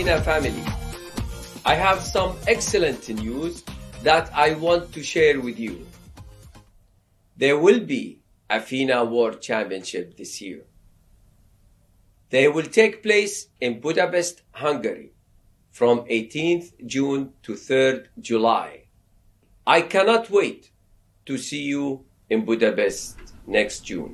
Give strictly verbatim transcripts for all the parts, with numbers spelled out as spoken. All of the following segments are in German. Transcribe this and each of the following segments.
FINA family, I have some excellent news that I want to share with you. There will be a FINA World Championship this year. They will take place in Budapest, Hungary, from eighteenth June to third July. I cannot wait to see you in Budapest next June.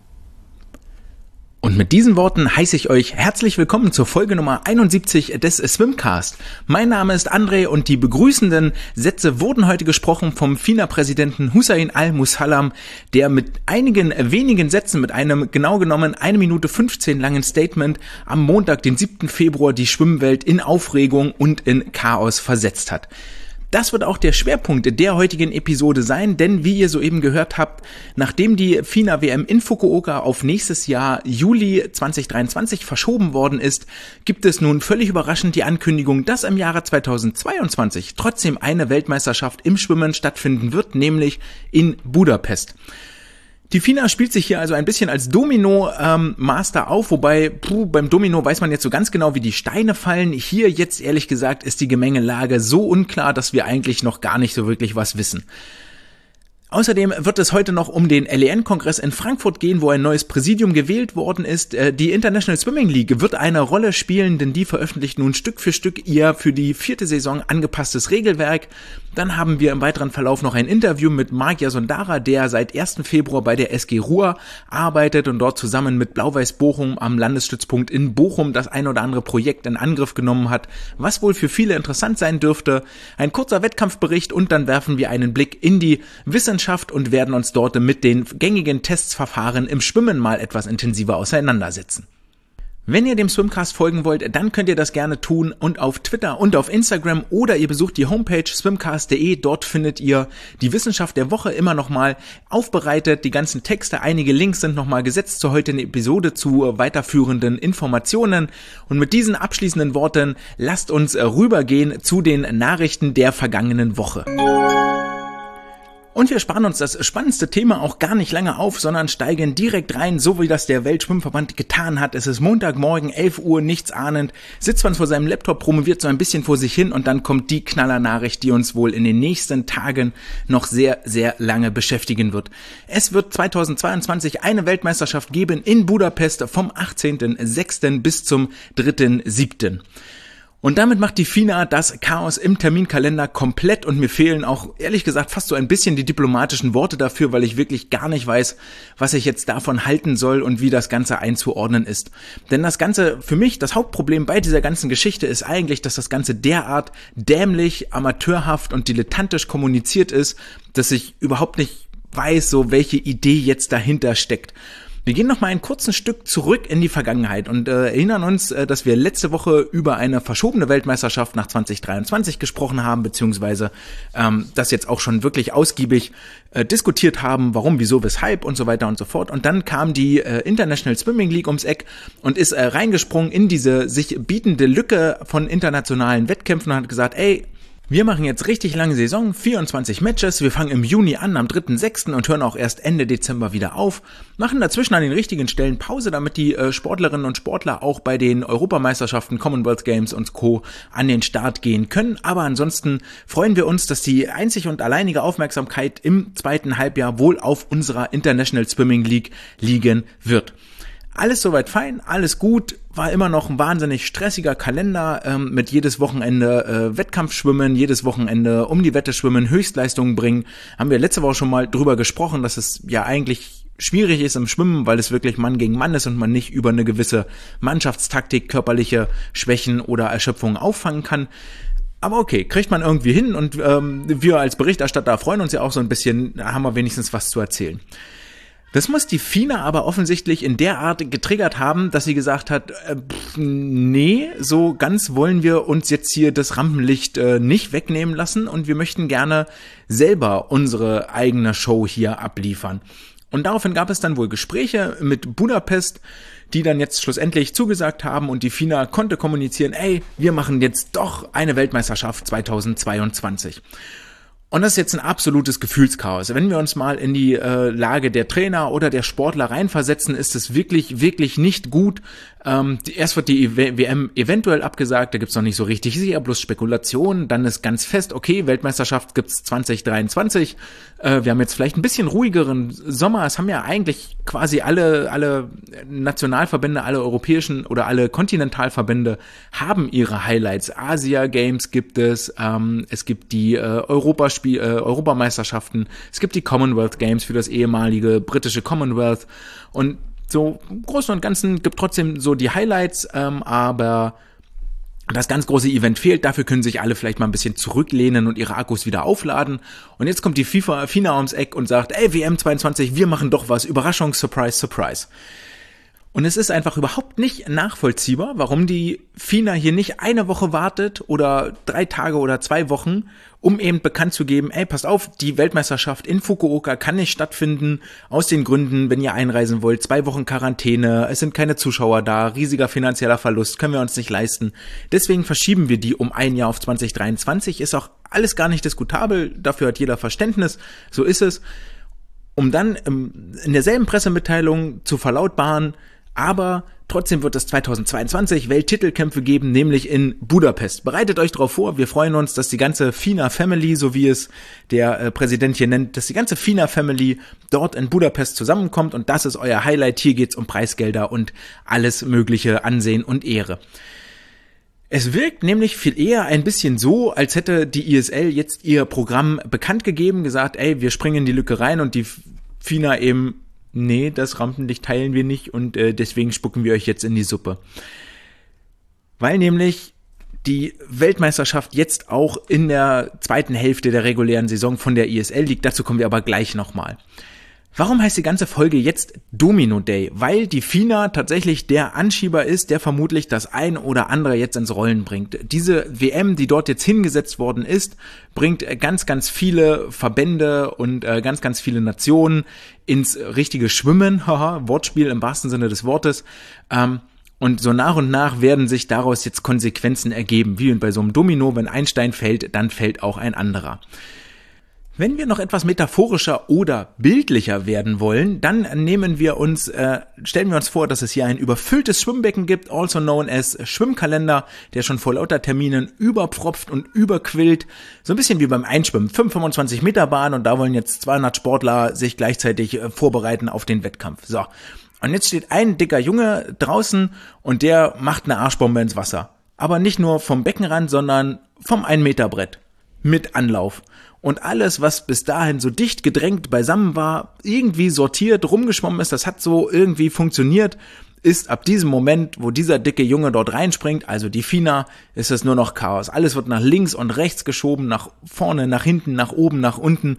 Und mit diesen Worten heiße ich euch herzlich willkommen zur Folge Nummer einundsiebzig des Swimcast. Mein Name ist André und die begrüßenden Sätze wurden heute gesprochen vom FINA-Präsidenten Hussein Al-Musallam, der mit einigen wenigen Sätzen, mit einem genau genommen eine Minute fünfzehn langen Statement am Montag, den siebten Februar, die Schwimmwelt in Aufregung und in Chaos versetzt hat. Das wird auch der Schwerpunkt der heutigen Episode sein, denn wie ihr soeben gehört habt, nachdem die FINA-W M in Fukuoka auf nächstes Jahr Juli zweitausenddreiundzwanzig verschoben worden ist, gibt es nun völlig überraschend die Ankündigung, dass im Jahre zweitausendzweiundzwanzig trotzdem eine Weltmeisterschaft im Schwimmen stattfinden wird, nämlich in Budapest. Die FINA spielt sich hier also ein bisschen als Domino-Master ähm, auf, wobei puh, beim Domino weiß man jetzt so ganz genau, wie die Steine fallen. Hier jetzt ehrlich gesagt ist die Gemengelage so unklar, dass wir eigentlich noch gar nicht so wirklich was wissen. Außerdem wird es heute noch um den L E N-Kongress in Frankfurt gehen, wo ein neues Präsidium gewählt worden ist. Die International Swimming League wird eine Rolle spielen, denn die veröffentlicht nun Stück für Stück ihr für die vierte Saison angepasstes Regelwerk. Dann haben wir im weiteren Verlauf noch ein Interview mit Marc Jasondara, der seit ersten Februar bei der S G Ruhr arbeitet und dort zusammen mit Blau-Weiß Bochum am Landesstützpunkt in Bochum das ein oder andere Projekt in Angriff genommen hat, was wohl für viele interessant sein dürfte. Ein kurzer Wettkampfbericht und dann werfen wir einen Blick in die Wissenschaft und werden uns dort mit den gängigen Testverfahren im Schwimmen mal etwas intensiver auseinandersetzen. Wenn ihr dem Swimcast folgen wollt, dann könnt ihr das gerne tun und auf Twitter und auf Instagram oder ihr besucht die Homepage swimcast punkt de. Dort findet ihr die Wissenschaft der Woche immer nochmal aufbereitet, die ganzen Texte, einige Links sind nochmal gesetzt zur heutigen Episode zu weiterführenden Informationen. Und mit diesen abschließenden Worten lasst uns rübergehen zu den Nachrichten der vergangenen Woche. Und wir sparen uns das spannendste Thema auch gar nicht lange auf, sondern steigen direkt rein, so wie das der Weltschwimmverband getan hat. Es ist Montagmorgen, elf Uhr, nichts ahnend, sitzt man vor seinem Laptop, promoviert so ein bisschen vor sich hin und dann kommt die Knallernachricht, die uns wohl in den nächsten Tagen noch sehr, sehr lange beschäftigen wird. Es wird zweitausendzweiundzwanzig eine Weltmeisterschaft geben in Budapest vom achtzehnten sechsten bis zum dritten siebten Und damit macht die FINA das Chaos im Terminkalender komplett und mir fehlen auch ehrlich gesagt fast so ein bisschen die diplomatischen Worte dafür, weil ich wirklich gar nicht weiß, was ich jetzt davon halten soll und wie das Ganze einzuordnen ist. Denn das Ganze, für mich, das Hauptproblem bei dieser ganzen Geschichte ist eigentlich, dass das Ganze derart dämlich, amateurhaft und dilettantisch kommuniziert ist, dass ich überhaupt nicht weiß, so welche Idee jetzt dahinter steckt. Wir gehen noch mal ein kurzes Stück zurück in die Vergangenheit und äh, erinnern uns, äh, dass wir letzte Woche über eine verschobene Weltmeisterschaft nach zweitausenddreiundzwanzig gesprochen haben, beziehungsweise ähm, das jetzt auch schon wirklich ausgiebig äh, diskutiert haben, warum, wieso, weshalb und so weiter und so fort. Und dann kam die äh, International Swimming League ums Eck und ist äh, reingesprungen in diese sich bietende Lücke von internationalen Wettkämpfen und hat gesagt, ey, wir machen jetzt richtig lange Saison, vierundzwanzig Matches, wir fangen im Juni an, am dritten sechsten und hören auch erst Ende Dezember wieder auf, machen dazwischen an den richtigen Stellen Pause, damit die äh, Sportlerinnen und Sportler auch bei den Europameisterschaften, Commonwealth Games und Co. an den Start gehen können, aber ansonsten freuen wir uns, dass die einzig und alleinige Aufmerksamkeit im zweiten Halbjahr wohl auf unserer International Swimming League liegen wird. Alles soweit fein, alles gut, war immer noch ein wahnsinnig stressiger Kalender ähm, mit jedes Wochenende äh, Wettkampfschwimmen, jedes Wochenende um die Wette schwimmen, Höchstleistungen bringen. Haben wir letzte Woche schon mal drüber gesprochen, dass es ja eigentlich schwierig ist im Schwimmen, weil es wirklich Mann gegen Mann ist und man nicht über eine gewisse Mannschaftstaktik, körperliche Schwächen oder Erschöpfung auffangen kann. Aber okay, kriegt man irgendwie hin und ähm, wir als Berichterstatter freuen uns ja auch so ein bisschen, da haben wir wenigstens was zu erzählen. Das muss die FINA aber offensichtlich in der Art getriggert haben, dass sie gesagt hat, äh, pff, nee, so ganz wollen wir uns jetzt hier das Rampenlicht äh, nicht wegnehmen lassen und wir möchten gerne selber unsere eigene Show hier abliefern. Und daraufhin gab es dann wohl Gespräche mit Budapest, die dann jetzt schlussendlich zugesagt haben und die FINA konnte kommunizieren, ey, wir machen jetzt doch eine Weltmeisterschaft zweitausendzweiundzwanzig. Und das ist jetzt ein absolutes Gefühlschaos. Wenn wir uns mal in die äh, Lage der Trainer oder der Sportler reinversetzen, ist es wirklich, wirklich nicht gut, Ähm, die, erst wird die W M eventuell abgesagt, da gibt's noch nicht so richtig sicher, bloß Spekulationen. Dann ist ganz fest, okay, Weltmeisterschaft gibt's zwanzig dreiundzwanzig. Äh, wir haben jetzt vielleicht ein bisschen ruhigeren Sommer. Es haben ja eigentlich quasi alle alle Nationalverbände, alle europäischen oder alle Kontinentalverbände haben ihre Highlights. Asia Games gibt es, ähm, es gibt die äh, Europaspiel, äh, Europameisterschaften, es gibt die Commonwealth Games für das ehemalige britische Commonwealth und so im Großen und Ganzen gibt trotzdem so die Highlights, ähm, aber das ganz große Event fehlt. Dafür können sich alle vielleicht mal ein bisschen zurücklehnen und ihre Akkus wieder aufladen. Und jetzt kommt die FIFA, FINA ums Eck und sagt, ey, W M zweiundzwanzig, wir machen doch was. Überraschung, Surprise, Surprise. Und es ist einfach überhaupt nicht nachvollziehbar, warum die FINA hier nicht eine Woche wartet oder drei Tage oder zwei Wochen, um eben bekannt zu geben, ey, passt auf, die Weltmeisterschaft in Fukuoka kann nicht stattfinden, aus den Gründen, wenn ihr einreisen wollt, zwei Wochen Quarantäne, es sind keine Zuschauer da, riesiger finanzieller Verlust, können wir uns nicht leisten. Deswegen verschieben wir die um ein Jahr auf zwanzig dreiundzwanzig, ist auch alles gar nicht diskutabel, dafür hat jeder Verständnis, so ist es. Um dann in derselben Pressemitteilung zu verlautbaren, aber trotzdem wird es zweitausendzweiundzwanzig Welttitelkämpfe geben, nämlich in Budapest. Bereitet euch darauf vor, wir freuen uns, dass die ganze FINA-Family, so wie es der äh, Präsident hier nennt, dass die ganze FINA-Family dort in Budapest zusammenkommt und das ist euer Highlight. Hier geht's um Preisgelder und alles mögliche Ansehen und Ehre. Es wirkt nämlich viel eher ein bisschen so, als hätte die I S L jetzt ihr Programm bekannt gegeben, gesagt, ey, wir springen in die Lücke rein und die FINA eben, nee, das Rampenlicht teilen wir nicht und äh, deswegen spucken wir euch jetzt in die Suppe. Weil nämlich die Weltmeisterschaft jetzt auch in der zweiten Hälfte der regulären Saison von der I S L liegt, dazu kommen wir aber gleich nochmal. Warum heißt die ganze Folge jetzt Domino Day? Weil die FINA tatsächlich der Anschieber ist, der vermutlich das ein oder andere jetzt ins Rollen bringt. Diese W M, die dort jetzt hingesetzt worden ist, bringt ganz, ganz viele Verbände und äh, ganz, ganz viele Nationen ins richtige Schwimmen. Haha, Wortspiel im wahrsten Sinne des Wortes. Ähm, und so nach und nach werden sich daraus jetzt Konsequenzen ergeben. Wie bei so einem Domino, wenn ein Stein fällt, dann fällt auch ein anderer. Wenn wir noch etwas metaphorischer oder bildlicher werden wollen, dann nehmen wir uns, äh, stellen wir uns vor, dass es hier ein überfülltes Schwimmbecken gibt, also known as Schwimmkalender, der schon vor lauter Terminen überpfropft und überquillt. So ein bisschen wie beim Einschwimmen, fünf fünfundzwanzig Meter Bahn und da wollen jetzt zweihundert Sportler sich gleichzeitig äh, vorbereiten auf den Wettkampf. So, und jetzt steht ein dicker Junge draußen und der macht eine Arschbombe ins Wasser. Aber nicht nur vom Beckenrand, sondern vom ein Meter Brett mit Anlauf. Und alles, was bis dahin so dicht gedrängt beisammen war, irgendwie sortiert, rumgeschwommen ist, das hat so irgendwie funktioniert, ist ab diesem Moment, wo dieser dicke Junge dort reinspringt, also die FINA, ist es nur noch Chaos. Alles wird nach links und rechts geschoben, nach vorne, nach hinten, nach oben, nach unten.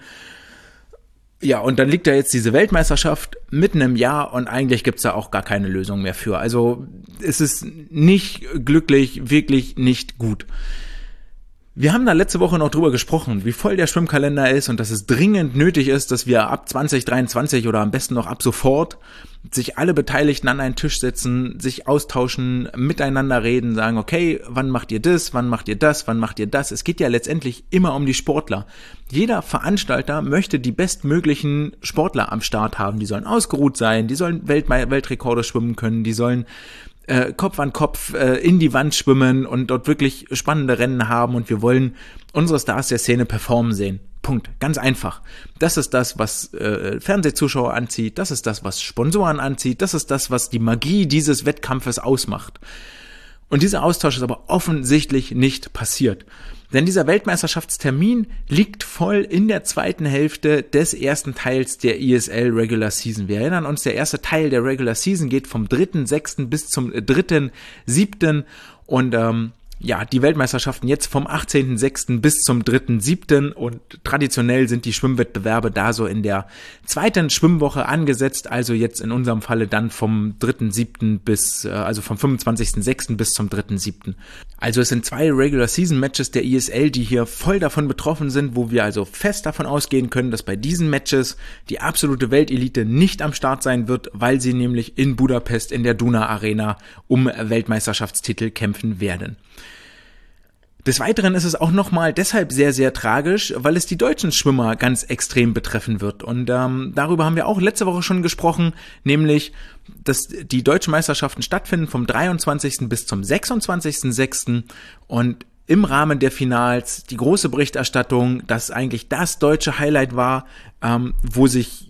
Ja, und dann liegt da jetzt diese Weltmeisterschaft mitten im Jahr und eigentlich gibt's da auch gar keine Lösung mehr für. Also es ist nicht glücklich, wirklich nicht gut. Wir haben da letzte Woche noch drüber gesprochen, wie voll der Schwimmkalender ist und dass es dringend nötig ist, dass wir ab zwanzig dreiundzwanzig oder am besten noch ab sofort sich alle Beteiligten an einen Tisch setzen, sich austauschen, miteinander reden, sagen, okay, wann macht ihr das, wann macht ihr das, wann macht ihr das? Es geht ja letztendlich immer um die Sportler. Jeder Veranstalter möchte die bestmöglichen Sportler am Start haben. Die sollen ausgeruht sein, die sollen Welt- Weltrekorde schwimmen können, die sollen Äh, Kopf an Kopf äh, in die Wand schwimmen und dort wirklich spannende Rennen haben und wir wollen unsere Stars der Szene performen sehen. Punkt. Ganz einfach. Das ist das, was äh, Fernsehzuschauer anzieht, das ist das, was Sponsoren anzieht, das ist das, was die Magie dieses Wettkampfes ausmacht. Und dieser Austausch ist aber offensichtlich nicht passiert. Denn dieser Weltmeisterschaftstermin liegt voll in der zweiten Hälfte des ersten Teils der I S L Regular Season. Wir erinnern uns, der erste Teil der Regular Season geht vom dritten sechsten bis zum dritten siebten und ähm, ja, die Weltmeisterschaften jetzt vom achtzehnten sechsten bis zum dritten siebten und traditionell sind die Schwimmwettbewerbe da so in der zweiten Schwimmwoche angesetzt, also jetzt in unserem Falle dann vom dritten siebten bis, also vom fünfundzwanzigsten sechsten bis zum dritten siebten Also es sind zwei Regular Season Matches der I S L, die hier voll davon betroffen sind, wo wir also fest davon ausgehen können, dass bei diesen Matches die absolute Weltelite nicht am Start sein wird, weil sie nämlich in Budapest in der Duna Arena um Weltmeisterschaftstitel kämpfen werden. Des Weiteren ist es auch nochmal deshalb sehr, sehr tragisch, weil es die deutschen Schwimmer ganz extrem betreffen wird. Und ähm, darüber haben wir auch letzte Woche schon gesprochen, nämlich, dass die deutschen Meisterschaften stattfinden vom dreiundzwanzigsten bis zum sechsundzwanzigsten sechsten und im Rahmen der Finals die große Berichterstattung, dass eigentlich das deutsche Highlight war, ähm, wo sich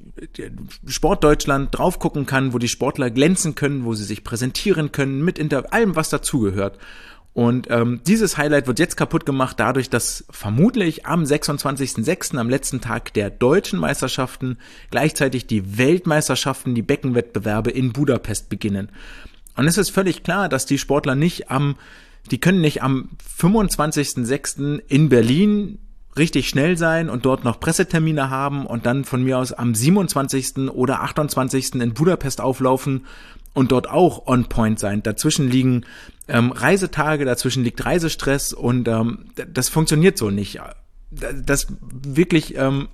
Sport Deutschland drauf gucken kann, wo die Sportler glänzen können, wo sie sich präsentieren können, mit Inter- allem, was dazugehört. Und ähm, dieses Highlight wird jetzt kaputt gemacht dadurch, dass vermutlich am sechsundzwanzigsten sechsten, am letzten Tag der deutschen Meisterschaften, gleichzeitig die Weltmeisterschaften, die Beckenwettbewerbe in Budapest beginnen. Und es ist völlig klar, dass die Sportler nicht am, die können nicht am fünfundzwanzigsten sechsten in Berlin richtig schnell sein und dort noch Pressetermine haben und dann von mir aus am siebenundzwanzigsten oder achtundzwanzigsten in Budapest auflaufen und dort auch on point sein. Dazwischen liegen ähm, Reisetage, dazwischen liegt Reisestress und ähm, das funktioniert so nicht. Das wirklich, ähm,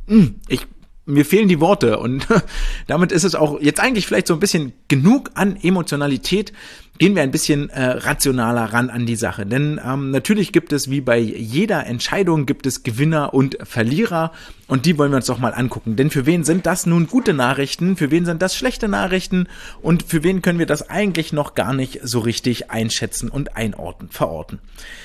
ich mir fehlen die Worte und damit ist es auch jetzt eigentlich vielleicht so ein bisschen genug an Emotionalität. Gehen wir ein bisschen äh, rationaler ran an die Sache, denn ähm, natürlich gibt es, wie bei jeder Entscheidung, gibt es Gewinner und Verlierer und die wollen wir uns doch mal angucken, denn für wen sind das nun gute Nachrichten, für wen sind das schlechte Nachrichten und für wen können wir das eigentlich noch gar nicht so richtig einschätzen und einordnen, verorten.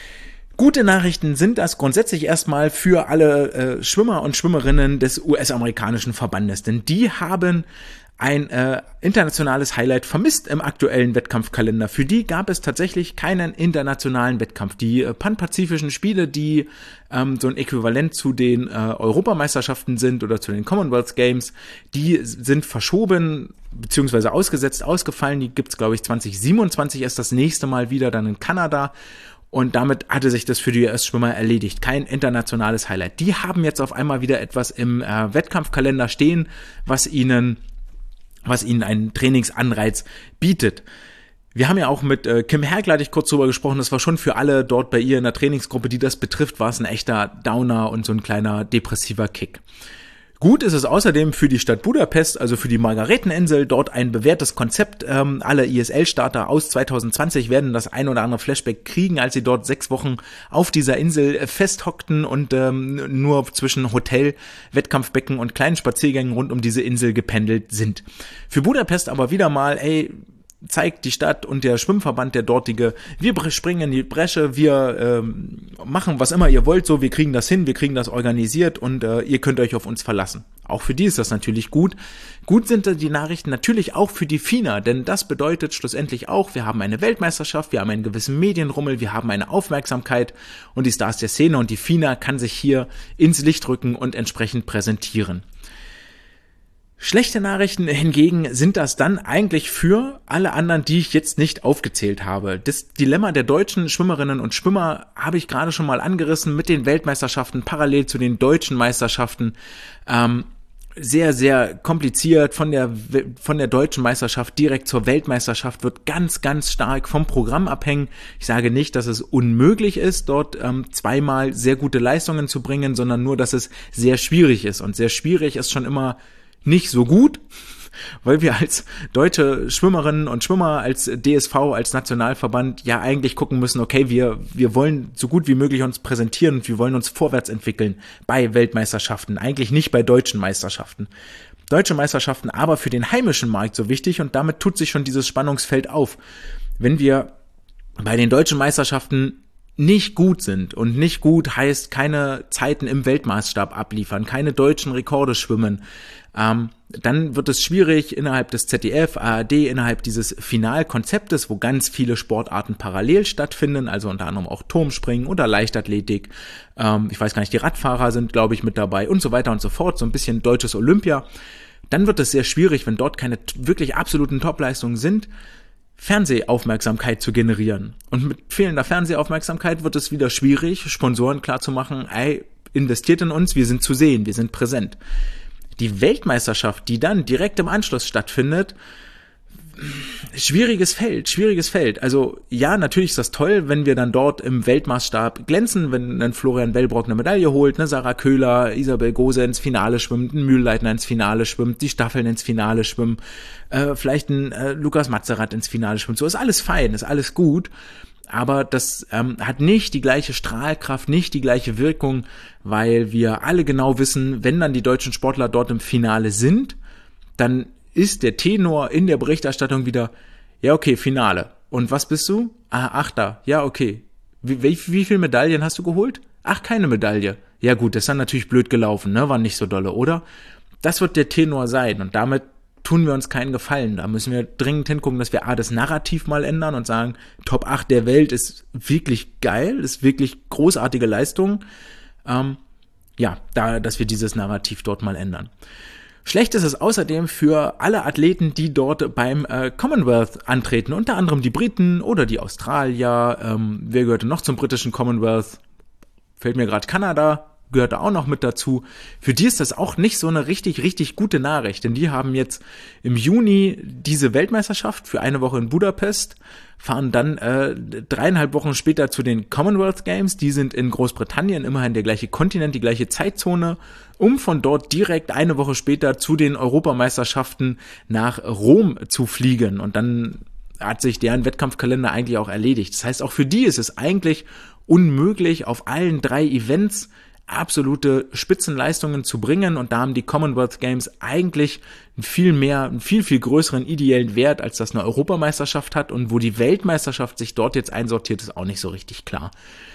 Gute Nachrichten sind das grundsätzlich erstmal für alle äh, Schwimmer und Schwimmerinnen des U S-amerikanischen Verbandes, denn die haben ein äh, internationales Highlight vermisst im aktuellen Wettkampfkalender. Für die gab es tatsächlich keinen internationalen Wettkampf. Die äh, Pan-Pazifischen Spiele, die ähm, so ein Äquivalent zu den äh, Europameisterschaften sind oder zu den Commonwealth Games, die sind verschoben beziehungsweise ausgesetzt, ausgefallen. Die gibt's, glaube ich, zwanzig siebenundzwanzig erst das nächste Mal wieder, dann in Kanada. Und damit hatte sich das für die U S-Schwimmer erledigt. Kein internationales Highlight. Die haben jetzt auf einmal wieder etwas im äh, Wettkampfkalender stehen, was ihnen, was ihnen einen Trainingsanreiz bietet. Wir haben ja auch mit äh, Kim Hergl, hatte ich kurz drüber gesprochen, das war schon für alle dort bei ihr in der Trainingsgruppe, die das betrifft, war es ein echter Downer und so ein kleiner depressiver Kick. Gut ist es außerdem für die Stadt Budapest, also für die Margareteninsel, dort ein bewährtes Konzept. Ähm, alle I S L-Starter aus zwanzig zwanzig werden das ein oder andere Flashback kriegen, als sie dort sechs Wochen auf dieser Insel festhockten und ähm, nur zwischen Hotel, Wettkampfbecken und kleinen Spaziergängen rund um diese Insel gependelt sind. Für Budapest aber wieder mal, ey, zeigt die Stadt und der Schwimmverband, der dortige, wir springen in die Bresche, wir ähm, machen was immer ihr wollt, so, wir kriegen das hin, wir kriegen das organisiert und äh, ihr könnt euch auf uns verlassen. Auch für die ist das natürlich gut. Gut sind die Nachrichten natürlich auch für die FINA, denn das bedeutet schlussendlich auch, wir haben eine Weltmeisterschaft, wir haben einen gewissen Medienrummel, wir haben eine Aufmerksamkeit und die Stars der Szene und die FINA kann sich hier ins Licht rücken und entsprechend präsentieren. Schlechte Nachrichten hingegen sind das dann eigentlich für alle anderen, die ich jetzt nicht aufgezählt habe. Das Dilemma der deutschen Schwimmerinnen und Schwimmer habe ich gerade schon mal angerissen mit den Weltmeisterschaften parallel zu den deutschen Meisterschaften. Ähm, sehr, sehr kompliziert. Von der, von der deutschen Meisterschaft direkt zur Weltmeisterschaft wird ganz, ganz stark vom Programm abhängen. Ich sage nicht, dass es unmöglich ist, dort ähm, zweimal sehr gute Leistungen zu bringen, sondern nur, dass es sehr schwierig ist. Und sehr schwierig ist schon immer nicht so gut, weil wir als deutsche Schwimmerinnen und Schwimmer, als D S V, als Nationalverband ja eigentlich gucken müssen, okay, wir wir wollen so gut wie möglich uns präsentieren und wir wollen uns vorwärts entwickeln bei Weltmeisterschaften, eigentlich nicht bei deutschen Meisterschaften. Deutsche Meisterschaften aber für den heimischen Markt so wichtig und damit tut sich schon dieses Spannungsfeld auf. Wenn wir bei den deutschen Meisterschaften nicht gut sind und nicht gut heißt keine Zeiten im Weltmaßstab abliefern, keine deutschen Rekorde schwimmen, ähm, dann wird es schwierig innerhalb des Z D F, A R D, innerhalb dieses Finalkonzeptes, wo ganz viele Sportarten parallel stattfinden, also unter anderem auch Turmspringen oder Leichtathletik, ähm, ich weiß gar nicht, die Radfahrer sind, glaube ich, mit dabei und so weiter und so fort, so ein bisschen deutsches Olympia, dann wird es sehr schwierig, wenn dort keine wirklich absoluten Topleistungen sind, Fernsehaufmerksamkeit zu generieren. Und mit fehlender Fernsehaufmerksamkeit wird es wieder schwierig, Sponsoren klarzumachen, ey, investiert in uns, wir sind zu sehen, wir sind präsent. Die Weltmeisterschaft, die dann direkt im Anschluss stattfindet, schwieriges Feld, schwieriges Feld. Also ja, natürlich ist das toll, wenn wir dann dort im Weltmaßstab glänzen, wenn dann Florian Wellbrock eine Medaille holt, ne, Sarah Köhler, Isabel Gose ins Finale schwimmt, ein Mühlleitner ins Finale schwimmt, die Staffeln ins Finale schwimmen, äh, vielleicht ein äh, Lukas Matzerath ins Finale schwimmt. So ist alles fein, ist alles gut. aber das ähm, hat nicht die gleiche Strahlkraft, nicht die gleiche Wirkung, weil wir alle genau wissen, wenn dann die deutschen Sportler dort im Finale sind, dann ist der Tenor in der Berichterstattung wieder, ja okay, Finale. Und was bist du? Ah, Achter. Ja, okay. Wie, wie, wie viele Medaillen hast du geholt? Ach, keine Medaille. Ja gut, das ist dann natürlich blöd gelaufen, ne? War nicht so dolle, oder? Das wird der Tenor sein und damit tun wir uns keinen Gefallen. Da müssen wir dringend hingucken, dass wir A, das Narrativ mal ändern und sagen, Top acht der Welt ist wirklich geil, ist wirklich großartige Leistung. Ähm, ja, da, dass wir dieses Narrativ dort mal ändern. Schlecht ist es außerdem für alle Athleten, die dort beim äh, Commonwealth antreten, unter anderem die Briten oder die Australier. Ähm, wer gehörte noch zum britischen Commonwealth? Fällt mir gerade Kanada, gehört da auch noch mit dazu. Für die ist das auch nicht so eine richtig, richtig gute Nachricht, denn die haben jetzt im Juni diese Weltmeisterschaft für eine Woche in Budapest, fahren dann äh, dreieinhalb Wochen später zu den Commonwealth Games, die sind in Großbritannien, immerhin der gleiche Kontinent, die gleiche Zeitzone, um von dort direkt eine Woche später zu den Europameisterschaften nach Rom zu fliegen und dann hat sich deren Wettkampfkalender eigentlich auch erledigt. Das heißt, auch für die ist es eigentlich unmöglich, auf allen drei Events absolute Spitzenleistungen zu bringen und da haben die Commonwealth Games eigentlich viel mehr, einen viel, viel größeren ideellen Wert, als das eine Europameisterschaft hat und wo die Weltmeisterschaft sich dort jetzt einsortiert, ist auch nicht so richtig klar.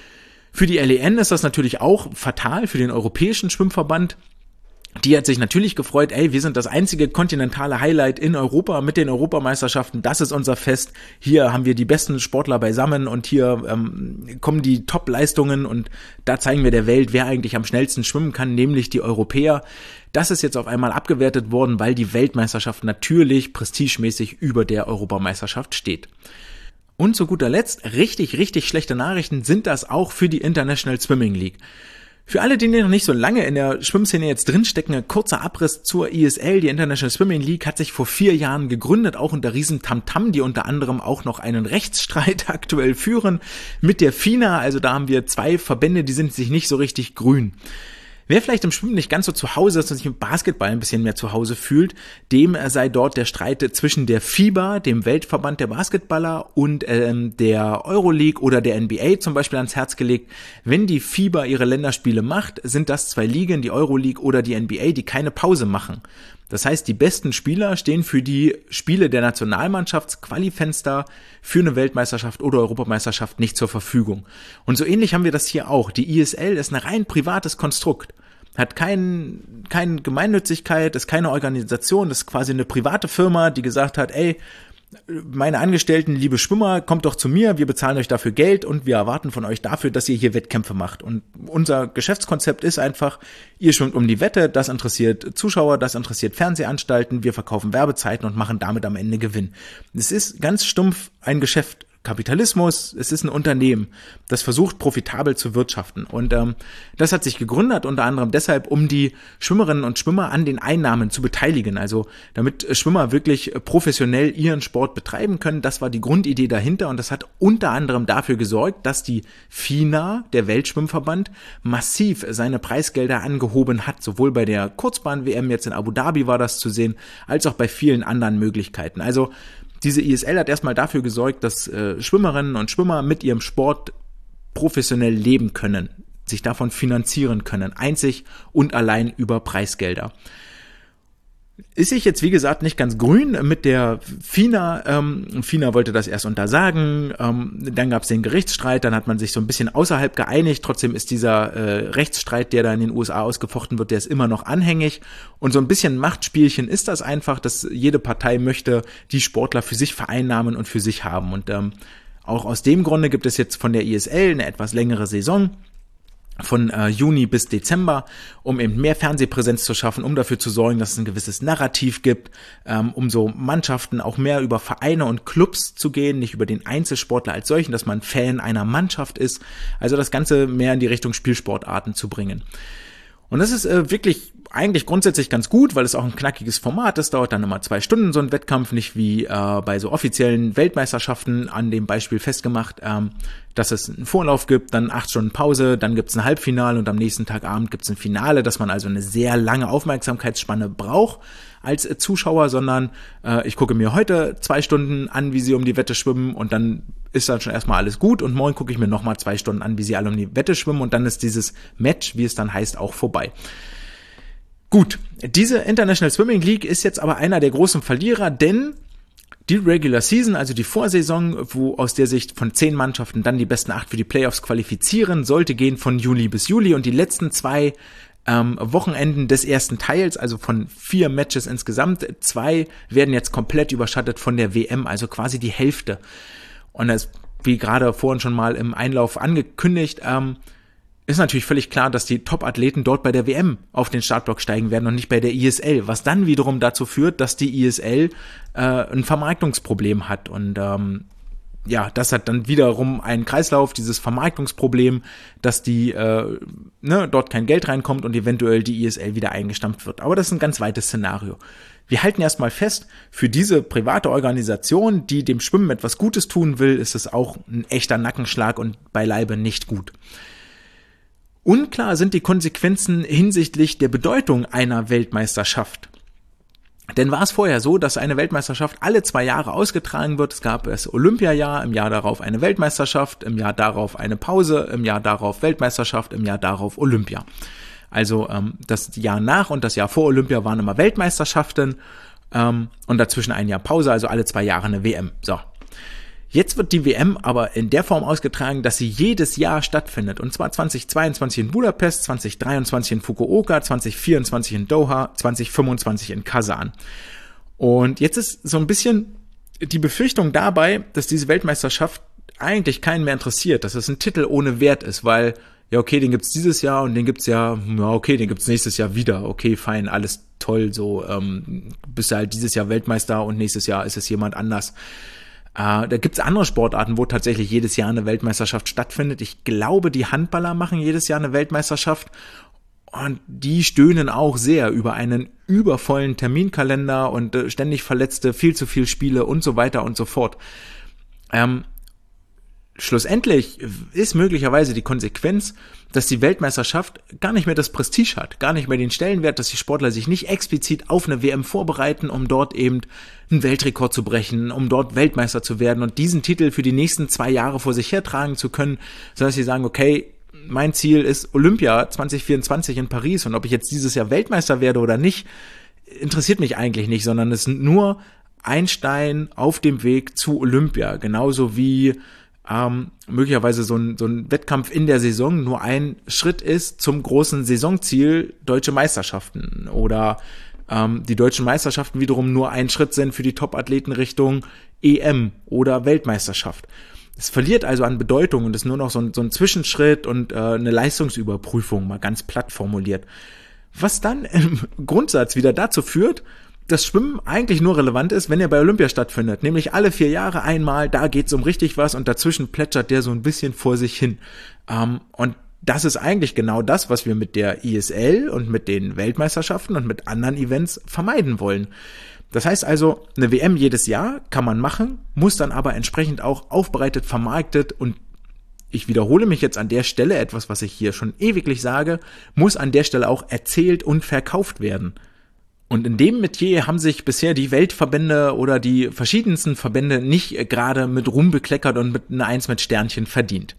Für die L E N ist das natürlich auch fatal, für den Europäischen Schwimmverband. Die hat sich natürlich gefreut, ey, wir sind das einzige kontinentale Highlight in Europa mit den Europameisterschaften, das ist unser Fest, hier haben wir die besten Sportler beisammen und hier ähm, kommen die Top-Leistungen und da zeigen wir der Welt, wer eigentlich am schnellsten schwimmen kann, nämlich die Europäer. Das ist jetzt auf einmal abgewertet worden, weil die Weltmeisterschaft natürlich prestigemäßig über der Europameisterschaft steht. Und zu guter Letzt, richtig, richtig schlechte Nachrichten sind das auch für die International Swimming League. Für alle, die noch nicht so lange in der Schwimmszene jetzt drinstecken, ein kurzer Abriss zur I S L. Die International Swimming League hat sich vor vier Jahren gegründet, auch unter riesen Tamtam, die unter anderem auch noch einen Rechtsstreit aktuell führen mit der FINA. Also da haben wir zwei Verbände, die sind sich nicht so richtig grün. Wer vielleicht im Schwimmen nicht ganz so zu Hause ist und sich im Basketball ein bisschen mehr zu Hause fühlt, dem sei dort der Streit zwischen der FIBA, dem Weltverband der Basketballer, und ähm, der Euroleague oder der N B A zum Beispiel ans Herz gelegt. Wenn die FIBA ihre Länderspiele macht, sind das zwei Ligen, die Euroleague oder die N B A, die keine Pause machen. Das heißt, die besten Spieler stehen für die Spiele der Nationalmannschaftsqualifenster für eine Weltmeisterschaft oder Europameisterschaft nicht zur Verfügung. Und so ähnlich haben wir das hier auch. Die I S L ist ein rein privates Konstrukt. Hat kein, keine Gemeinnützigkeit, ist keine Organisation, das ist quasi eine private Firma, die gesagt hat, ey, meine Angestellten, liebe Schwimmer, kommt doch zu mir, wir bezahlen euch dafür Geld und wir erwarten von euch dafür, dass ihr hier Wettkämpfe macht. Und unser Geschäftskonzept ist einfach, ihr schwimmt um die Wette, das interessiert Zuschauer, das interessiert Fernsehanstalten, wir verkaufen Werbezeiten und machen damit am Ende Gewinn. Es ist ganz stumpf ein Geschäft. Kapitalismus, es ist ein Unternehmen, das versucht, profitabel zu wirtschaften. Und ähm, das hat sich gegründet, unter anderem deshalb, um die Schwimmerinnen und Schwimmer an den Einnahmen zu beteiligen. Also damit Schwimmer wirklich professionell ihren Sport betreiben können. Das war die Grundidee dahinter und das hat unter anderem dafür gesorgt, dass die FINA, der Weltschwimmverband, massiv seine Preisgelder angehoben hat. Sowohl bei der Kurzbahn-W M, jetzt in Abu Dhabi war das zu sehen, als auch bei vielen anderen Möglichkeiten. Also diese I S L hat erstmal dafür gesorgt, dass äh, Schwimmerinnen und Schwimmer mit ihrem Sport professionell leben können, sich davon finanzieren können, einzig und allein über Preisgelder. Ist sich jetzt, wie gesagt, nicht ganz grün mit der FINA. Ähm, FINA wollte das erst untersagen, ähm, dann gab es den Gerichtsstreit, dann hat man sich so ein bisschen außerhalb geeinigt. Trotzdem ist dieser äh, Rechtsstreit, der da in den U S A ausgefochten wird, der ist immer noch anhängig. Und so ein bisschen Machtspielchen ist das einfach, dass jede Partei möchte die Sportler für sich vereinnahmen und für sich haben. Und ähm, auch aus dem Grunde gibt es jetzt von der I S L eine etwas längere Saison, von äh, Juni bis Dezember, um eben mehr Fernsehpräsenz zu schaffen, um dafür zu sorgen, dass es ein gewisses Narrativ gibt, ähm, um so Mannschaften auch mehr über Vereine und Clubs zu gehen, nicht über den Einzelsportler als solchen, dass man Fan einer Mannschaft ist, also das Ganze mehr in die Richtung Spielsportarten zu bringen. Und das ist äh, wirklich eigentlich grundsätzlich ganz gut, weil es auch ein knackiges Format ist, dauert dann immer zwei Stunden so ein Wettkampf, nicht wie äh, bei so offiziellen Weltmeisterschaften an dem Beispiel festgemacht, ähm, dass es einen Vorlauf gibt, dann acht Stunden Pause, dann gibt es ein Halbfinale und am nächsten Tagabend gibt es ein Finale, dass man also eine sehr lange Aufmerksamkeitsspanne braucht als äh, Zuschauer, sondern äh, ich gucke mir heute zwei Stunden an, wie sie um die Wette schwimmen und dann ist dann schon erstmal alles gut und morgen gucke ich mir nochmal zwei Stunden an, wie sie alle um die Wette schwimmen und dann ist dieses Match, wie es dann heißt, auch vorbei. Gut, diese International Swimming League ist jetzt aber einer der großen Verlierer, denn die Regular Season, also die Vorsaison, wo aus der Sicht von zehn Mannschaften dann die besten acht für die Playoffs qualifizieren, sollte gehen von Juli bis Juli und die letzten zwei ähm, Wochenenden des ersten Teils, also von vier Matches insgesamt, zwei werden jetzt komplett überschattet von der W M, also quasi die Hälfte. Und das, wie gerade vorhin schon mal im Einlauf angekündigt, ähm, ist natürlich völlig klar, dass die Top-Athleten dort bei der W M auf den Startblock steigen werden und nicht bei der I S L, was dann wiederum dazu führt, dass die I S L äh, ein Vermarktungsproblem hat und ähm, ja, das hat dann wiederum einen Kreislauf, dieses Vermarktungsproblem, dass die äh, ne, dort kein Geld reinkommt und eventuell die I S L wieder eingestampft wird. Aber das ist ein ganz weites Szenario. Wir halten erstmal fest, für diese private Organisation, die dem Schwimmen etwas Gutes tun will, ist es auch ein echter Nackenschlag und beileibe nicht gut. Unklar sind die Konsequenzen hinsichtlich der Bedeutung einer Weltmeisterschaft. Denn war es vorher so, dass eine Weltmeisterschaft alle zwei Jahre ausgetragen wird? Es gab das Olympiajahr, im Jahr darauf eine Weltmeisterschaft, im Jahr darauf eine Pause, im Jahr darauf Weltmeisterschaft, im Jahr darauf Olympia. Also ähm, das Jahr nach und das Jahr vor Olympia waren immer Weltmeisterschaften ähm, und dazwischen ein Jahr Pause, also alle zwei Jahre eine W M. So. Jetzt wird die W M aber in der Form ausgetragen, dass sie jedes Jahr stattfindet. Und zwar zweitausendzweiundzwanzig in Budapest, zweitausenddreiundzwanzig in Fukuoka, zweitausendvierundzwanzig in Doha, zweitausendfünfundzwanzig in Kasan. Und jetzt ist so ein bisschen die Befürchtung dabei, dass diese Weltmeisterschaft eigentlich keinen mehr interessiert, dass es ein Titel ohne Wert ist, weil, ja okay, den gibt's dieses Jahr und den gibt's ja, ja okay, den gibt's nächstes Jahr wieder. Okay, fein, alles toll, so ähm, bist du halt dieses Jahr Weltmeister und nächstes Jahr ist es jemand anders. Uh, da gibt's andere Sportarten, wo tatsächlich jedes Jahr eine Weltmeisterschaft stattfindet. Ich glaube, die Handballer machen jedes Jahr eine Weltmeisterschaft und die stöhnen auch sehr über einen übervollen Terminkalender und äh, ständig Verletzte, viel zu viel Spiele und so weiter und so fort. Ähm, schlussendlich ist möglicherweise die Konsequenz, dass die Weltmeisterschaft gar nicht mehr das Prestige hat, gar nicht mehr den Stellenwert, dass die Sportler sich nicht explizit auf eine W M vorbereiten, um dort eben einen Weltrekord zu brechen, um dort Weltmeister zu werden und diesen Titel für die nächsten zwei Jahre vor sich hertragen zu können, sodass sie sagen, okay, mein Ziel ist Olympia zwanzig vierundzwanzig in Paris und ob ich jetzt dieses Jahr Weltmeister werde oder nicht, interessiert mich eigentlich nicht, sondern es sind nur ein Stein auf dem Weg zu Olympia, genauso wie ähm, möglicherweise so ein, so ein Wettkampf in der Saison nur ein Schritt ist zum großen Saisonziel Deutsche Meisterschaften oder ähm, die Deutschen Meisterschaften wiederum nur ein Schritt sind für die Top-Athleten Richtung E M oder Weltmeisterschaft. Es verliert also an Bedeutung und ist nur noch so ein, so ein Zwischenschritt und äh, eine Leistungsüberprüfung, mal ganz platt formuliert. Was dann im Grundsatz wieder dazu führt, dass Schwimmen eigentlich nur relevant ist, wenn er bei Olympia stattfindet. Nämlich alle vier Jahre einmal, da geht's um richtig was und dazwischen plätschert der so ein bisschen vor sich hin. Ähm, und das ist eigentlich genau das, was wir mit der I S L und mit den Weltmeisterschaften und mit anderen Events vermeiden wollen. Das heißt also, eine W M jedes Jahr kann man machen, muss dann aber entsprechend auch aufbereitet, vermarktet und ich wiederhole mich jetzt an der Stelle, etwas, was ich hier schon ewiglich sage, muss an der Stelle auch erzählt und verkauft werden. Und in dem Metier haben sich bisher die Weltverbände oder die verschiedensten Verbände nicht gerade mit Ruhm bekleckert und mit einer Eins mit Sternchen verdient.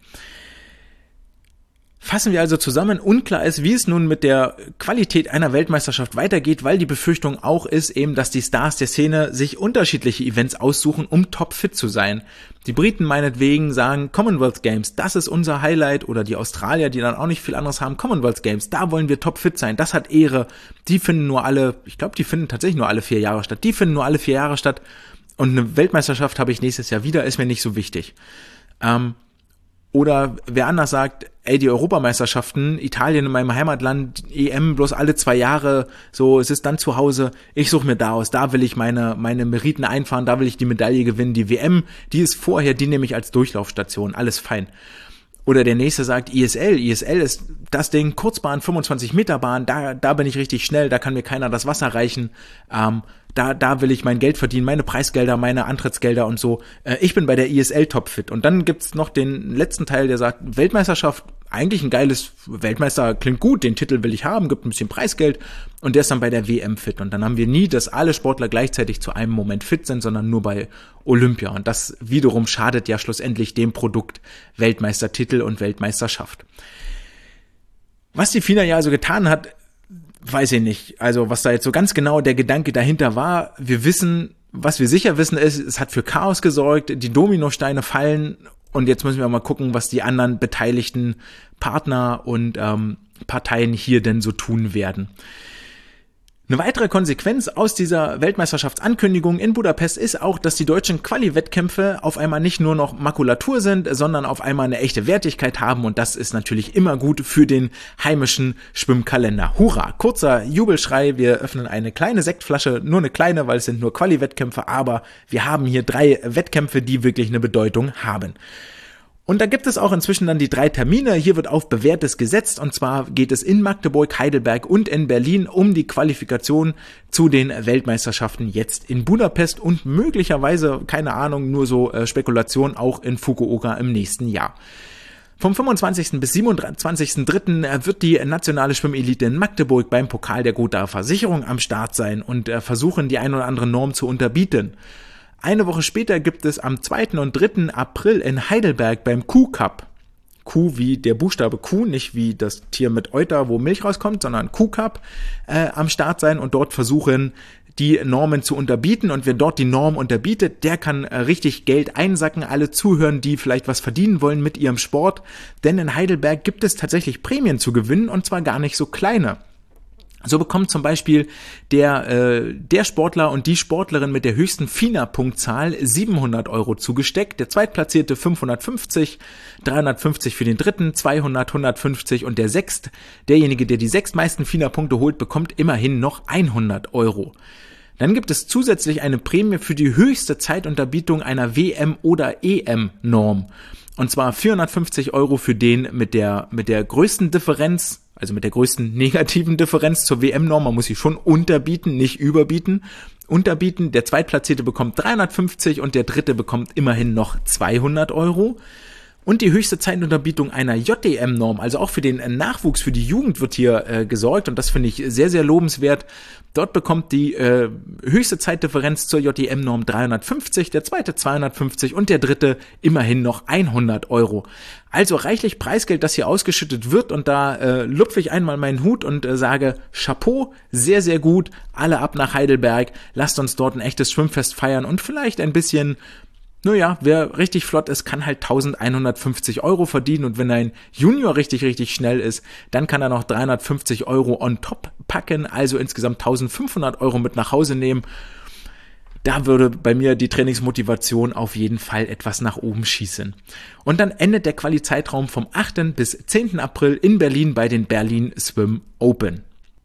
Fassen wir also zusammen, unklar ist, wie es nun mit der Qualität einer Weltmeisterschaft weitergeht, weil die Befürchtung auch ist eben, dass die Stars der Szene sich unterschiedliche Events aussuchen, um topfit zu sein. Die Briten meinetwegen sagen Commonwealth Games, das ist unser Highlight, oder die Australier, die dann auch nicht viel anderes haben, Commonwealth Games, da wollen wir topfit sein, das hat Ehre. Die finden nur alle, ich glaube, die finden tatsächlich nur alle vier Jahre statt, die finden nur alle vier Jahre statt und eine Weltmeisterschaft habe ich nächstes Jahr wieder, ist mir nicht so wichtig. Ähm, Oder wer anders sagt, ey, die Europameisterschaften, Italien in meinem Heimatland, E M bloß alle zwei Jahre, so, es ist dann zu Hause, ich suche mir da aus, da will ich meine meine Meriten einfahren, da will ich die Medaille gewinnen, die W M, die ist vorher, die nehme ich als Durchlaufstation, alles fein. Oder der nächste sagt I S L, I S L ist das Ding, Kurzbahn, fünfundzwanzig Meter Bahn, da da bin ich richtig schnell, da kann mir keiner das Wasser reichen, ähm, da da will ich mein Geld verdienen, meine Preisgelder, meine Antrittsgelder und so. Äh, ich bin bei der I S L topfit. Und dann gibt's noch den letzten Teil, der sagt, Weltmeisterschaft, eigentlich ein geiles Weltmeister, klingt gut, den Titel will ich haben, gibt ein bisschen Preisgeld und der ist dann bei der W M fit. Und dann haben wir nie, dass alle Sportler gleichzeitig zu einem Moment fit sind, sondern nur bei Olympia. Und das wiederum schadet ja schlussendlich dem Produkt Weltmeistertitel und Weltmeisterschaft. Was die FINA ja also getan hat, weiß ich nicht. Also was da jetzt so ganz genau der Gedanke dahinter war, wir wissen, was wir sicher wissen ist, es hat für Chaos gesorgt, die Dominosteine fallen und jetzt müssen wir mal gucken, was die anderen beteiligten Partner und ähm, Parteien hier denn so tun werden. Eine weitere Konsequenz aus dieser Weltmeisterschaftsankündigung in Budapest ist auch, dass die deutschen Quali-Wettkämpfe auf einmal nicht nur noch Makulatur sind, sondern auf einmal eine echte Wertigkeit haben und das ist natürlich immer gut für den heimischen Schwimmkalender. Hurra! Kurzer Jubelschrei, wir öffnen eine kleine Sektflasche, nur eine kleine, weil es sind nur Quali-Wettkämpfe, aber wir haben hier drei Wettkämpfe, die wirklich eine Bedeutung haben. Und da gibt es auch inzwischen dann die drei Termine. Hier wird auf Bewährtes gesetzt und zwar geht es in Magdeburg, Heidelberg und in Berlin um die Qualifikation zu den Weltmeisterschaften jetzt in Budapest und möglicherweise, keine Ahnung, nur so äh, Spekulation, auch in Fukuoka im nächsten Jahr. Vom fünfundzwanzigsten bis siebenundzwanzigsten dritten wird die nationale Schwimmelite in Magdeburg beim Pokal der Gothaer Versicherung am Start sein und äh, versuchen, die ein oder andere Norm zu unterbieten. Eine Woche später gibt es am zweiten und dritten April in Heidelberg beim Q-Cup, Q wie der Buchstabe Q, nicht wie das Tier mit Euter, wo Milch rauskommt, sondern Q-Cup äh, am Start sein und dort versuchen, die Normen zu unterbieten. Und wer dort die Norm unterbietet, der kann äh, richtig Geld einsacken. Alle zuhören, die vielleicht was verdienen wollen mit ihrem Sport. Denn in Heidelberg gibt es tatsächlich Prämien zu gewinnen und zwar gar nicht so kleine. So bekommt zum Beispiel der äh, der Sportler und die Sportlerin mit der höchsten FINA-Punktzahl siebenhundert Euro zugesteckt, der Zweitplatzierte fünfhundertfünfzig, dreihundertfünfzig für den Dritten, zweihundert, hundertfünfzig und der Sechst, derjenige, der die sechstmeisten FINA-Punkte holt, bekommt immerhin noch hundert Euro. Dann gibt es zusätzlich eine Prämie für die höchste Zeitunterbietung einer W M- oder E M-Norm. Und zwar vierhundertfünfzig Euro für den mit der mit der größten Differenz, also mit der größten negativen Differenz zur W M-Norm. Man muss sie schon unterbieten, nicht überbieten. Unterbieten, der Zweitplatzierte bekommt dreihundertfünfzig und der Dritte bekommt immerhin noch zweihundert Euro. Und die höchste Zeitunterbietung einer J D M-Norm, also auch für den Nachwuchs, für die Jugend wird hier äh, gesorgt und das finde ich sehr, sehr lobenswert. Dort bekommt die äh, höchste Zeitdifferenz zur J D M-Norm dreihundertfünfzig, der Zweite zweihundertfünfzig und der Dritte immerhin noch hundert Euro. Also reichlich Preisgeld, das hier ausgeschüttet wird und da äh, lupfe ich einmal meinen Hut und äh, sage Chapeau, sehr, sehr gut, alle ab nach Heidelberg, lasst uns dort ein echtes Schwimmfest feiern und vielleicht ein bisschen... Naja, wer richtig flott ist, kann halt eintausendeinhundertfünfzig Euro verdienen und wenn ein Junior richtig, richtig schnell ist, dann kann er noch dreihundertfünfzig Euro on top packen, also insgesamt eintausendfünfhundert Euro mit nach Hause nehmen. Da würde bei mir die Trainingsmotivation auf jeden Fall etwas nach oben schießen. Und dann endet der Quali-Zeitraum vom achten bis zehnten April in Berlin bei den Berlin Swim Open.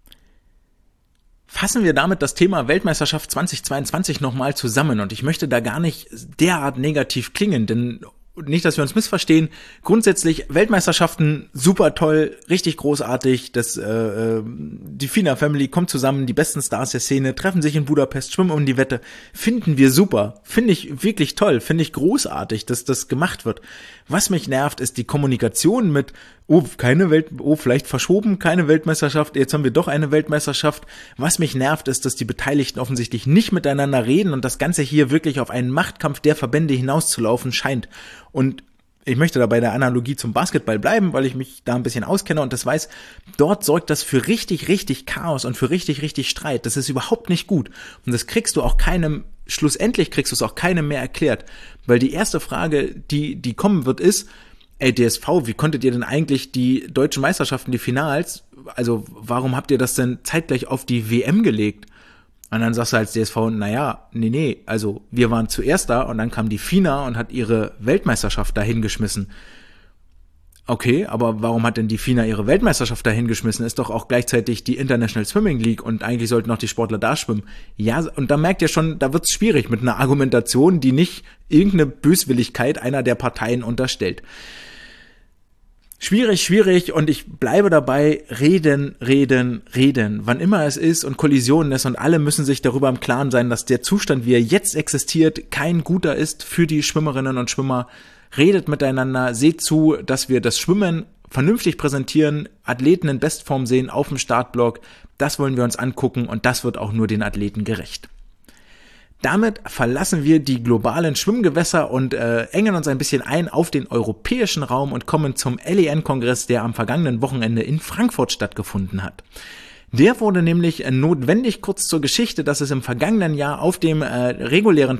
Fassen wir damit das Thema Weltmeisterschaft zweitausendzweiundzwanzig nochmal zusammen und ich möchte da gar nicht derart negativ klingen, denn nicht, dass wir uns missverstehen, grundsätzlich Weltmeisterschaften super toll, richtig großartig, das äh, die FINA Family kommt zusammen, die besten Stars der Szene treffen sich in Budapest, schwimmen um die Wette, finden wir super, finde ich wirklich toll, finde ich großartig, dass das gemacht wird. Was mich nervt, ist die Kommunikation mit, oh, keine Welt, oh, vielleicht verschoben, keine Weltmeisterschaft, jetzt haben wir doch eine Weltmeisterschaft. Was mich nervt, ist, dass die Beteiligten offensichtlich nicht miteinander reden und das Ganze hier wirklich auf einen Machtkampf der Verbände hinauszulaufen scheint. Und ich möchte da bei der Analogie zum Basketball bleiben, weil ich mich da ein bisschen auskenne und das weiß, dort sorgt das für richtig, richtig Chaos und für richtig, richtig Streit. Das ist überhaupt nicht gut. Und das kriegst du auch keinem, schlussendlich kriegst du es auch keinem mehr erklärt. Weil die erste Frage, die, die kommen wird, ist, ey, D S V, wie konntet ihr denn eigentlich die deutschen Meisterschaften, die Finals, also warum habt ihr das denn zeitgleich auf die W M gelegt? Und dann sagst du als D S V, naja, nee, nee, also wir waren zuerst da und dann kam die FINA und hat ihre Weltmeisterschaft dahin geschmissen. Okay, aber warum hat denn die FINA ihre Weltmeisterschaft dahin geschmissen? Ist doch auch gleichzeitig die International Swimming League und eigentlich sollten auch die Sportler da schwimmen. Ja, und da merkt ihr schon, da wird's schwierig mit einer Argumentation, die nicht irgendeine Böswilligkeit einer der Parteien unterstellt. Schwierig, schwierig und ich bleibe dabei, reden, reden, reden, wann immer es ist und Kollisionen ist und alle müssen sich darüber im Klaren sein, dass der Zustand, wie er jetzt existiert, kein guter ist für die Schwimmerinnen und Schwimmer. Redet miteinander, seht zu, dass wir das Schwimmen vernünftig präsentieren, Athleten in Bestform sehen auf dem Startblock. Das wollen wir uns angucken und das wird auch nur den Athleten gerecht. Damit verlassen wir die globalen Schwimmgewässer und äh, engen uns ein bisschen ein auf den europäischen Raum und kommen zum L E N-Kongress, der am vergangenen Wochenende in Frankfurt stattgefunden hat. Der wurde nämlich äh, notwendig, kurz zur Geschichte, dass es im vergangenen Jahr auf dem äh, regulären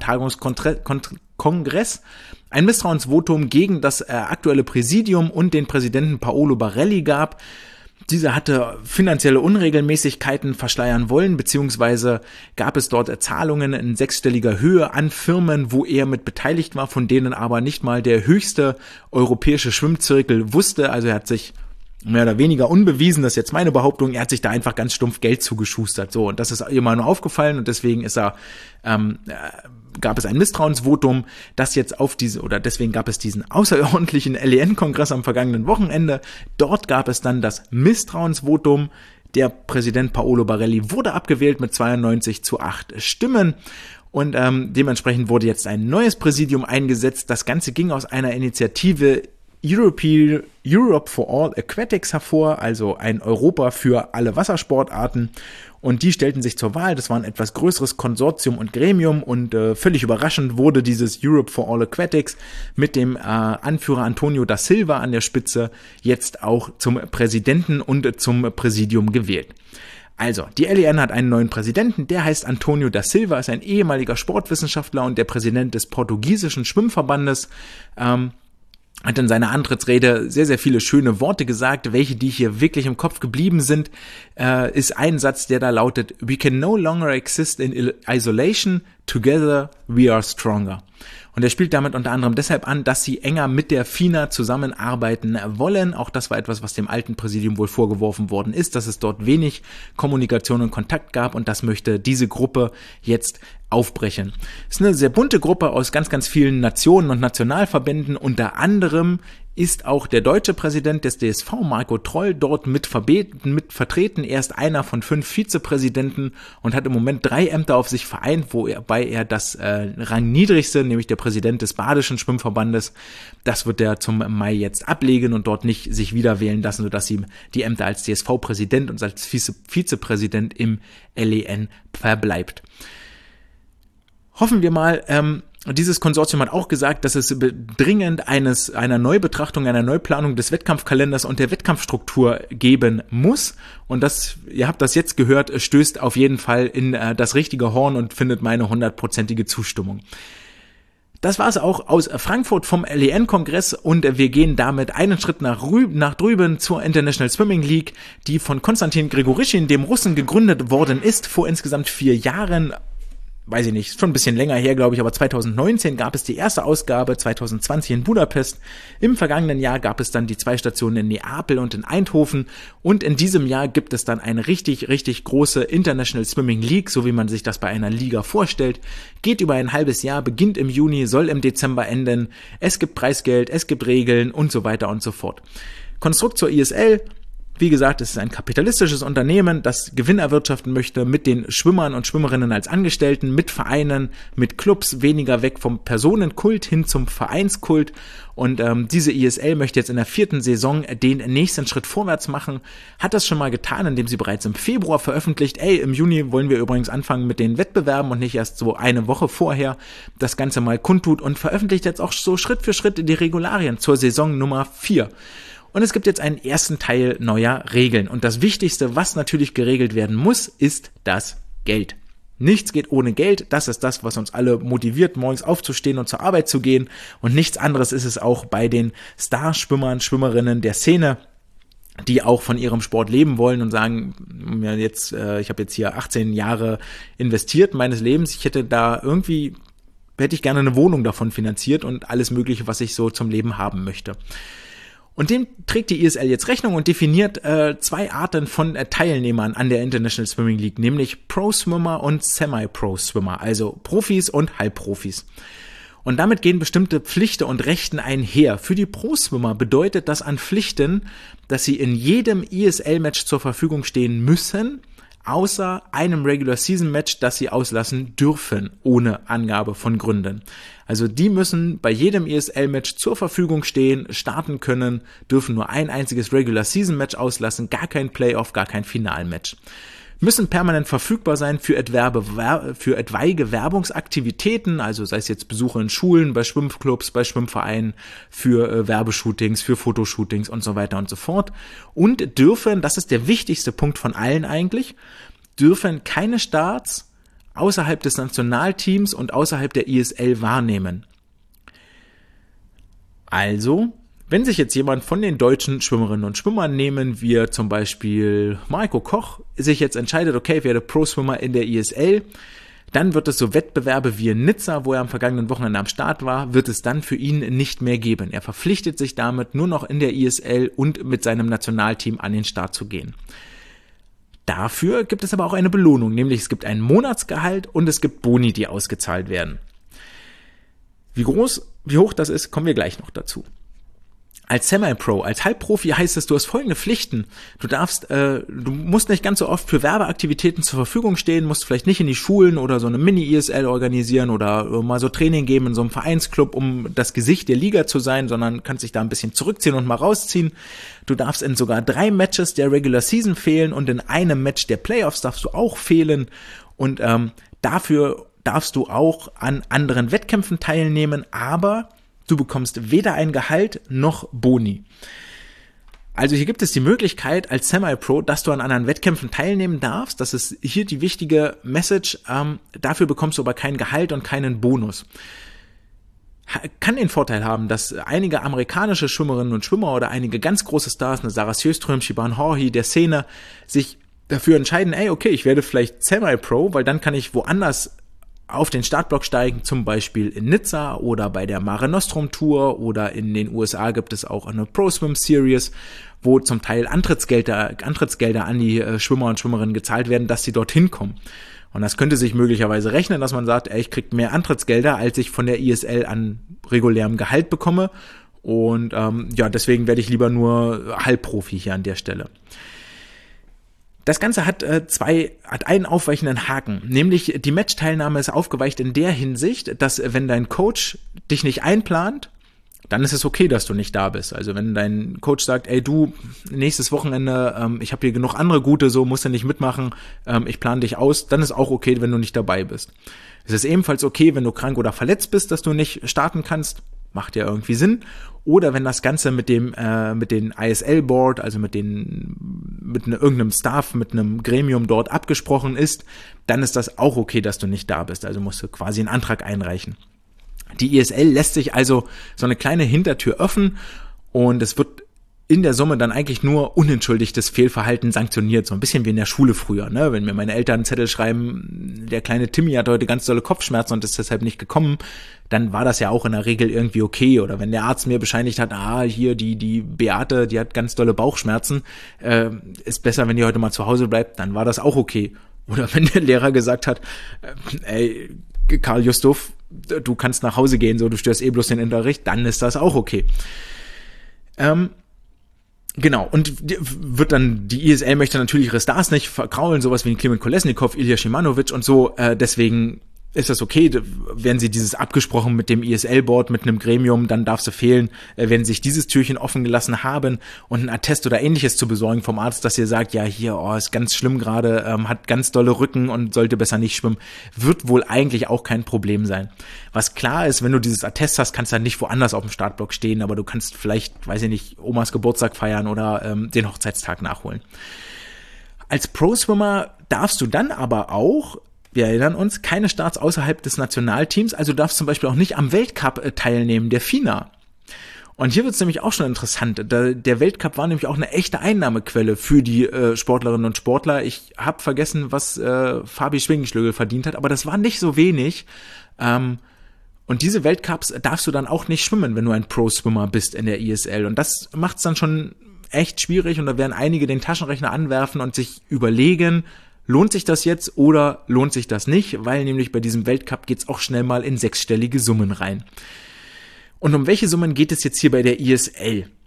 Tagungskongress ein Misstrauensvotum gegen das äh, aktuelle Präsidium und den Präsidenten Paolo Barelli gab. Dieser hatte finanzielle Unregelmäßigkeiten verschleiern wollen, beziehungsweise gab es dort Zahlungen in sechsstelliger Höhe an Firmen, wo er mit beteiligt war, von denen aber nicht mal der höchste europäische Schwimmzirkel wusste. Also er hat sich mehr oder weniger unbewiesen, das ist jetzt meine Behauptung, er hat sich da einfach ganz stumpf Geld zugeschustert. So, und das ist ihm mal nur aufgefallen und deswegen ist er, ähm, gab es ein Misstrauensvotum, das jetzt auf diese, oder deswegen gab es diesen außerordentlichen L E N-Kongress am vergangenen Wochenende. Dort gab es dann das Misstrauensvotum. Der Präsident Paolo Barelli wurde abgewählt mit zweiundneunzig zu acht Stimmen. Und ähm, dementsprechend wurde jetzt ein neues Präsidium eingesetzt. Das Ganze ging aus einer Initiative Europe, Europe for All Aquatics hervor, also ein Europa für alle Wassersportarten. Und die stellten sich zur Wahl. Das war ein etwas größeres Konsortium und Gremium und äh, völlig überraschend wurde dieses Europe for All Aquatics mit dem äh, Anführer Antonio da Silva an der Spitze jetzt auch zum Präsidenten und zum Präsidium gewählt. Also, die L E N hat einen neuen Präsidenten, der heißt Antonio da Silva, ist ein ehemaliger Sportwissenschaftler und der Präsident des portugiesischen Schwimmverbandes. Ähm, hat in seiner Antrittsrede sehr, sehr viele schöne Worte gesagt. Welche, die hier wirklich im Kopf geblieben sind, äh, ist ein Satz, der da lautet: We can no longer exist in isolation. Together we are stronger. Und er spielt damit unter anderem deshalb an, dass sie enger mit der FINA zusammenarbeiten wollen. Auch das war etwas, was dem alten Präsidium wohl vorgeworfen worden ist, dass es dort wenig Kommunikation und Kontakt gab und das möchte diese Gruppe jetzt aufbrechen. Es ist eine sehr bunte Gruppe aus ganz, ganz vielen Nationen und Nationalverbänden. Unter anderem ist auch der deutsche Präsident des D S V, Marco Troll, dort mit, verbeten, mit vertreten. Er ist einer von fünf Vizepräsidenten und hat im Moment drei Ämter auf sich vereint, wobei er das äh, rangniedrigste, nämlich der Präsident des Badischen Schwimmverbandes, das wird er zum Mai jetzt ablegen und dort nicht sich wieder wählen lassen, sodass ihm die Ämter als D S V-Präsident und als Vize- Vizepräsident im L E N verbleibt. Hoffen wir mal, ähm, dieses Konsortium hat auch gesagt, dass es dringend eines einer Neubetrachtung, einer Neuplanung des Wettkampfkalenders und der Wettkampfstruktur geben muss. Und das, ihr habt das jetzt gehört, stößt auf jeden Fall in äh, das richtige Horn und findet meine hundertprozentige Zustimmung. Das war es auch aus Frankfurt vom L E N-Kongress und wir gehen damit einen Schritt nach, rü- nach drüben zur International Swimming League, die von Konstantin Grigorischin, dem Russen, gegründet worden ist vor insgesamt vier Jahren. Weiß ich nicht, schon ein bisschen länger her, glaube ich, aber zweitausendneunzehn gab es die erste Ausgabe, zweitausendzwanzig in Budapest. Im vergangenen Jahr gab es dann die zwei Stationen in Neapel und in Eindhoven und in diesem Jahr gibt es dann eine richtig, richtig große International Swimming League, so wie man sich das bei einer Liga vorstellt. Geht über ein halbes Jahr, beginnt im Juni, soll im Dezember enden. Es gibt Preisgeld, es gibt Regeln und so weiter und so fort. Konstrukt zur I S L. Wie gesagt, es ist ein kapitalistisches Unternehmen, das Gewinn erwirtschaften möchte mit den Schwimmern und Schwimmerinnen als Angestellten, mit Vereinen, mit Clubs, weniger weg vom Personenkult hin zum Vereinskult. Und ähm, diese I S L möchte jetzt in der vierten Saison den nächsten Schritt vorwärts machen. Hat das schon mal getan, indem sie bereits im Februar veröffentlicht, ey, im Juni wollen wir übrigens anfangen mit den Wettbewerben und nicht erst so eine Woche vorher das Ganze mal kundtut und veröffentlicht jetzt auch so Schritt für Schritt die Regularien zur Saison Nummer vier. Und es gibt jetzt einen ersten Teil neuer Regeln. Und das Wichtigste, was natürlich geregelt werden muss, ist das Geld. Nichts geht ohne Geld. Das ist das, was uns alle motiviert, morgens aufzustehen und zur Arbeit zu gehen. Und nichts anderes ist es auch bei den Starschwimmern, Schwimmerinnen der Szene, die auch von ihrem Sport leben wollen und sagen, ja, jetzt, äh, ich habe jetzt hier achtzehn Jahre investiert meines Lebens. Ich hätte da irgendwie, hätte ich gerne eine Wohnung davon finanziert und alles Mögliche, was ich so zum Leben haben möchte. Und dem trägt die I S L jetzt Rechnung und definiert äh, zwei Arten von äh, Teilnehmern an der International Swimming League, nämlich Pro-Swimmer und Semi-Pro-Swimmer, also Profis und Halbprofis. Und damit gehen bestimmte Pflichten und Rechten einher. Für die Pro-Swimmer bedeutet das an Pflichten, dass sie in jedem I S L-Match zur Verfügung stehen müssen, außer einem Regular-Season-Match, das sie auslassen dürfen, ohne Angabe von Gründen. Also die müssen bei jedem E S L-Match zur Verfügung stehen, starten können, dürfen nur ein einziges Regular-Season-Match auslassen, gar kein Playoff, gar kein Finalmatch. Müssen permanent verfügbar sein für, etwerbe, für etwaige Werbungsaktivitäten, also sei es jetzt Besuche in Schulen, bei Schwimmclubs, bei Schwimmvereinen, für äh, Werbeshootings, für Fotoshootings und so weiter und so fort. Und dürfen, das ist der wichtigste Punkt von allen eigentlich, dürfen keine Starts außerhalb des Nationalteams und außerhalb der E S L wahrnehmen. Also, wenn sich jetzt jemand von den deutschen Schwimmerinnen und Schwimmern, nehmen wir zum Beispiel Marco Koch, sich jetzt entscheidet, okay, ich werde Pro-Schwimmer in der E S L, dann wird es so Wettbewerbe wie in Nizza, wo er am vergangenen Wochenende am Start war, wird es dann für ihn nicht mehr geben. Er verpflichtet sich damit, nur noch in der E S L und mit seinem Nationalteam an den Start zu gehen. Dafür gibt es aber auch eine Belohnung, nämlich es gibt ein Monatsgehalt und es gibt Boni, die ausgezahlt werden. Wie groß, wie hoch das ist, kommen wir gleich noch dazu. Als Semi-Pro, als Halbprofi heißt es, du hast folgende Pflichten. Du darfst, äh, du musst nicht ganz so oft für Werbeaktivitäten zur Verfügung stehen, musst vielleicht nicht in die Schulen oder so eine Mini-E S L organisieren oder mal so Training geben in so einem Vereinsclub, um das Gesicht der Liga zu sein, sondern kannst dich da ein bisschen zurückziehen und mal rausziehen. Du darfst in sogar drei Matches der Regular Season fehlen und in einem Match der Playoffs darfst du auch fehlen und ähm, dafür darfst du auch an anderen Wettkämpfen teilnehmen, aber du bekommst weder ein Gehalt noch Boni. Also hier gibt es die Möglichkeit als Semi-Pro, dass du an anderen Wettkämpfen teilnehmen darfst. Das ist hier die wichtige Message. Ähm, dafür bekommst du aber kein Gehalt und keinen Bonus. Kann den Vorteil haben, dass einige amerikanische Schwimmerinnen und Schwimmer oder einige ganz große Stars, eine Sarah Sjöström, Siobhan Horhy, der Szene, sich dafür entscheiden, ey, okay, ich werde vielleicht Semi-Pro, weil dann kann ich woanders auf den Startblock steigen, zum Beispiel in Nizza oder bei der Mare Nostrum Tour oder in den U S A gibt es auch eine Pro Swim Series, wo zum Teil Antrittsgelder, Antrittsgelder an die äh, Schwimmer und Schwimmerinnen gezahlt werden, dass sie dorthin kommen. Und das könnte sich möglicherweise rechnen, dass man sagt, ey, ich krieg mehr Antrittsgelder, als ich von der E S L an regulärem Gehalt bekomme. Und ähm, ja, deswegen werde ich lieber nur Halbprofi hier an der Stelle. Das Ganze hat äh, zwei, hat einen aufweichenden Haken, nämlich die Matchteilnahme ist aufgeweicht in der Hinsicht, dass wenn dein Coach dich nicht einplant, dann ist es okay, dass du nicht da bist. Also wenn dein Coach sagt, ey du, nächstes Wochenende, ähm, ich habe hier genug andere gute, so musst du nicht mitmachen, ähm, ich plane dich aus, dann ist auch okay, wenn du nicht dabei bist. Es ist ebenfalls okay, wenn du krank oder verletzt bist, dass du nicht starten kannst, macht ja irgendwie Sinn. Oder wenn das Ganze mit dem äh, mit den I S L Board, also mit den mit ne, irgendeinem Staff, mit einem Gremium dort abgesprochen ist, dann ist das auch okay, dass du nicht da bist. Also musst du quasi einen Antrag einreichen. Die E S L lässt sich also so eine kleine Hintertür öffnen und es wird in der Summe dann eigentlich nur unentschuldigtes Fehlverhalten sanktioniert. So ein bisschen wie in der Schule früher, ne? Wenn mir meine Eltern einen Zettel schreiben, der kleine Timmy hat heute ganz dolle Kopfschmerzen und ist deshalb nicht gekommen, dann war das ja auch in der Regel irgendwie okay. Oder wenn der Arzt mir bescheinigt hat, ah, hier die die Beate, die hat ganz dolle Bauchschmerzen, äh, ist besser, wenn die heute mal zu Hause bleibt, dann war das auch okay. Oder wenn der Lehrer gesagt hat, äh, ey, Karl Justuf, du kannst nach Hause gehen, so, du störst eh bloß den Unterricht, dann ist das auch okay. Ähm, Genau, und wird dann, die E S L möchte natürlich ihre Stars nicht verkraulen, sowas wie Klimen Kolesnikov, Ilya Shimanovic und so, äh, deswegen ist das okay, werden sie dieses abgesprochen mit dem E S L-Board, mit einem Gremium, dann darf sie fehlen, äh, wenn sie sich dieses Türchen offen gelassen haben und ein Attest oder ähnliches zu besorgen vom Arzt, dass ihr sagt, ja hier, oh, ist ganz schlimm gerade, ähm, hat ganz dolle Rücken und sollte besser nicht schwimmen, wird wohl eigentlich auch kein Problem sein. Was klar ist, wenn du dieses Attest hast, kannst du halt nicht woanders auf dem Startblock stehen, aber du kannst vielleicht, weiß ich nicht, Omas Geburtstag feiern oder ähm, den Hochzeitstag nachholen. Als Pro-Swimmer darfst du dann aber auch, wir erinnern uns, keine Starts außerhalb des Nationalteams, also du darfst zum Beispiel auch nicht am Weltcup äh, teilnehmen, der FINA. Und hier wird es nämlich auch schon interessant. Da, der Weltcup war nämlich auch eine echte Einnahmequelle für die äh, Sportlerinnen und Sportler. Ich habe vergessen, was äh, Fabi Schwingenschlögel verdient hat, aber das war nicht so wenig. Ähm, und diese Weltcups darfst du dann auch nicht schwimmen, wenn du ein Pro-Swimmer bist in der E S L. Und das macht es dann schon echt schwierig und da werden einige den Taschenrechner anwerfen und sich überlegen, lohnt sich das jetzt oder lohnt sich das nicht, weil nämlich bei diesem Weltcup geht's auch schnell mal in sechsstellige Summen rein. Und um welche Summen geht es jetzt hier bei der E S L?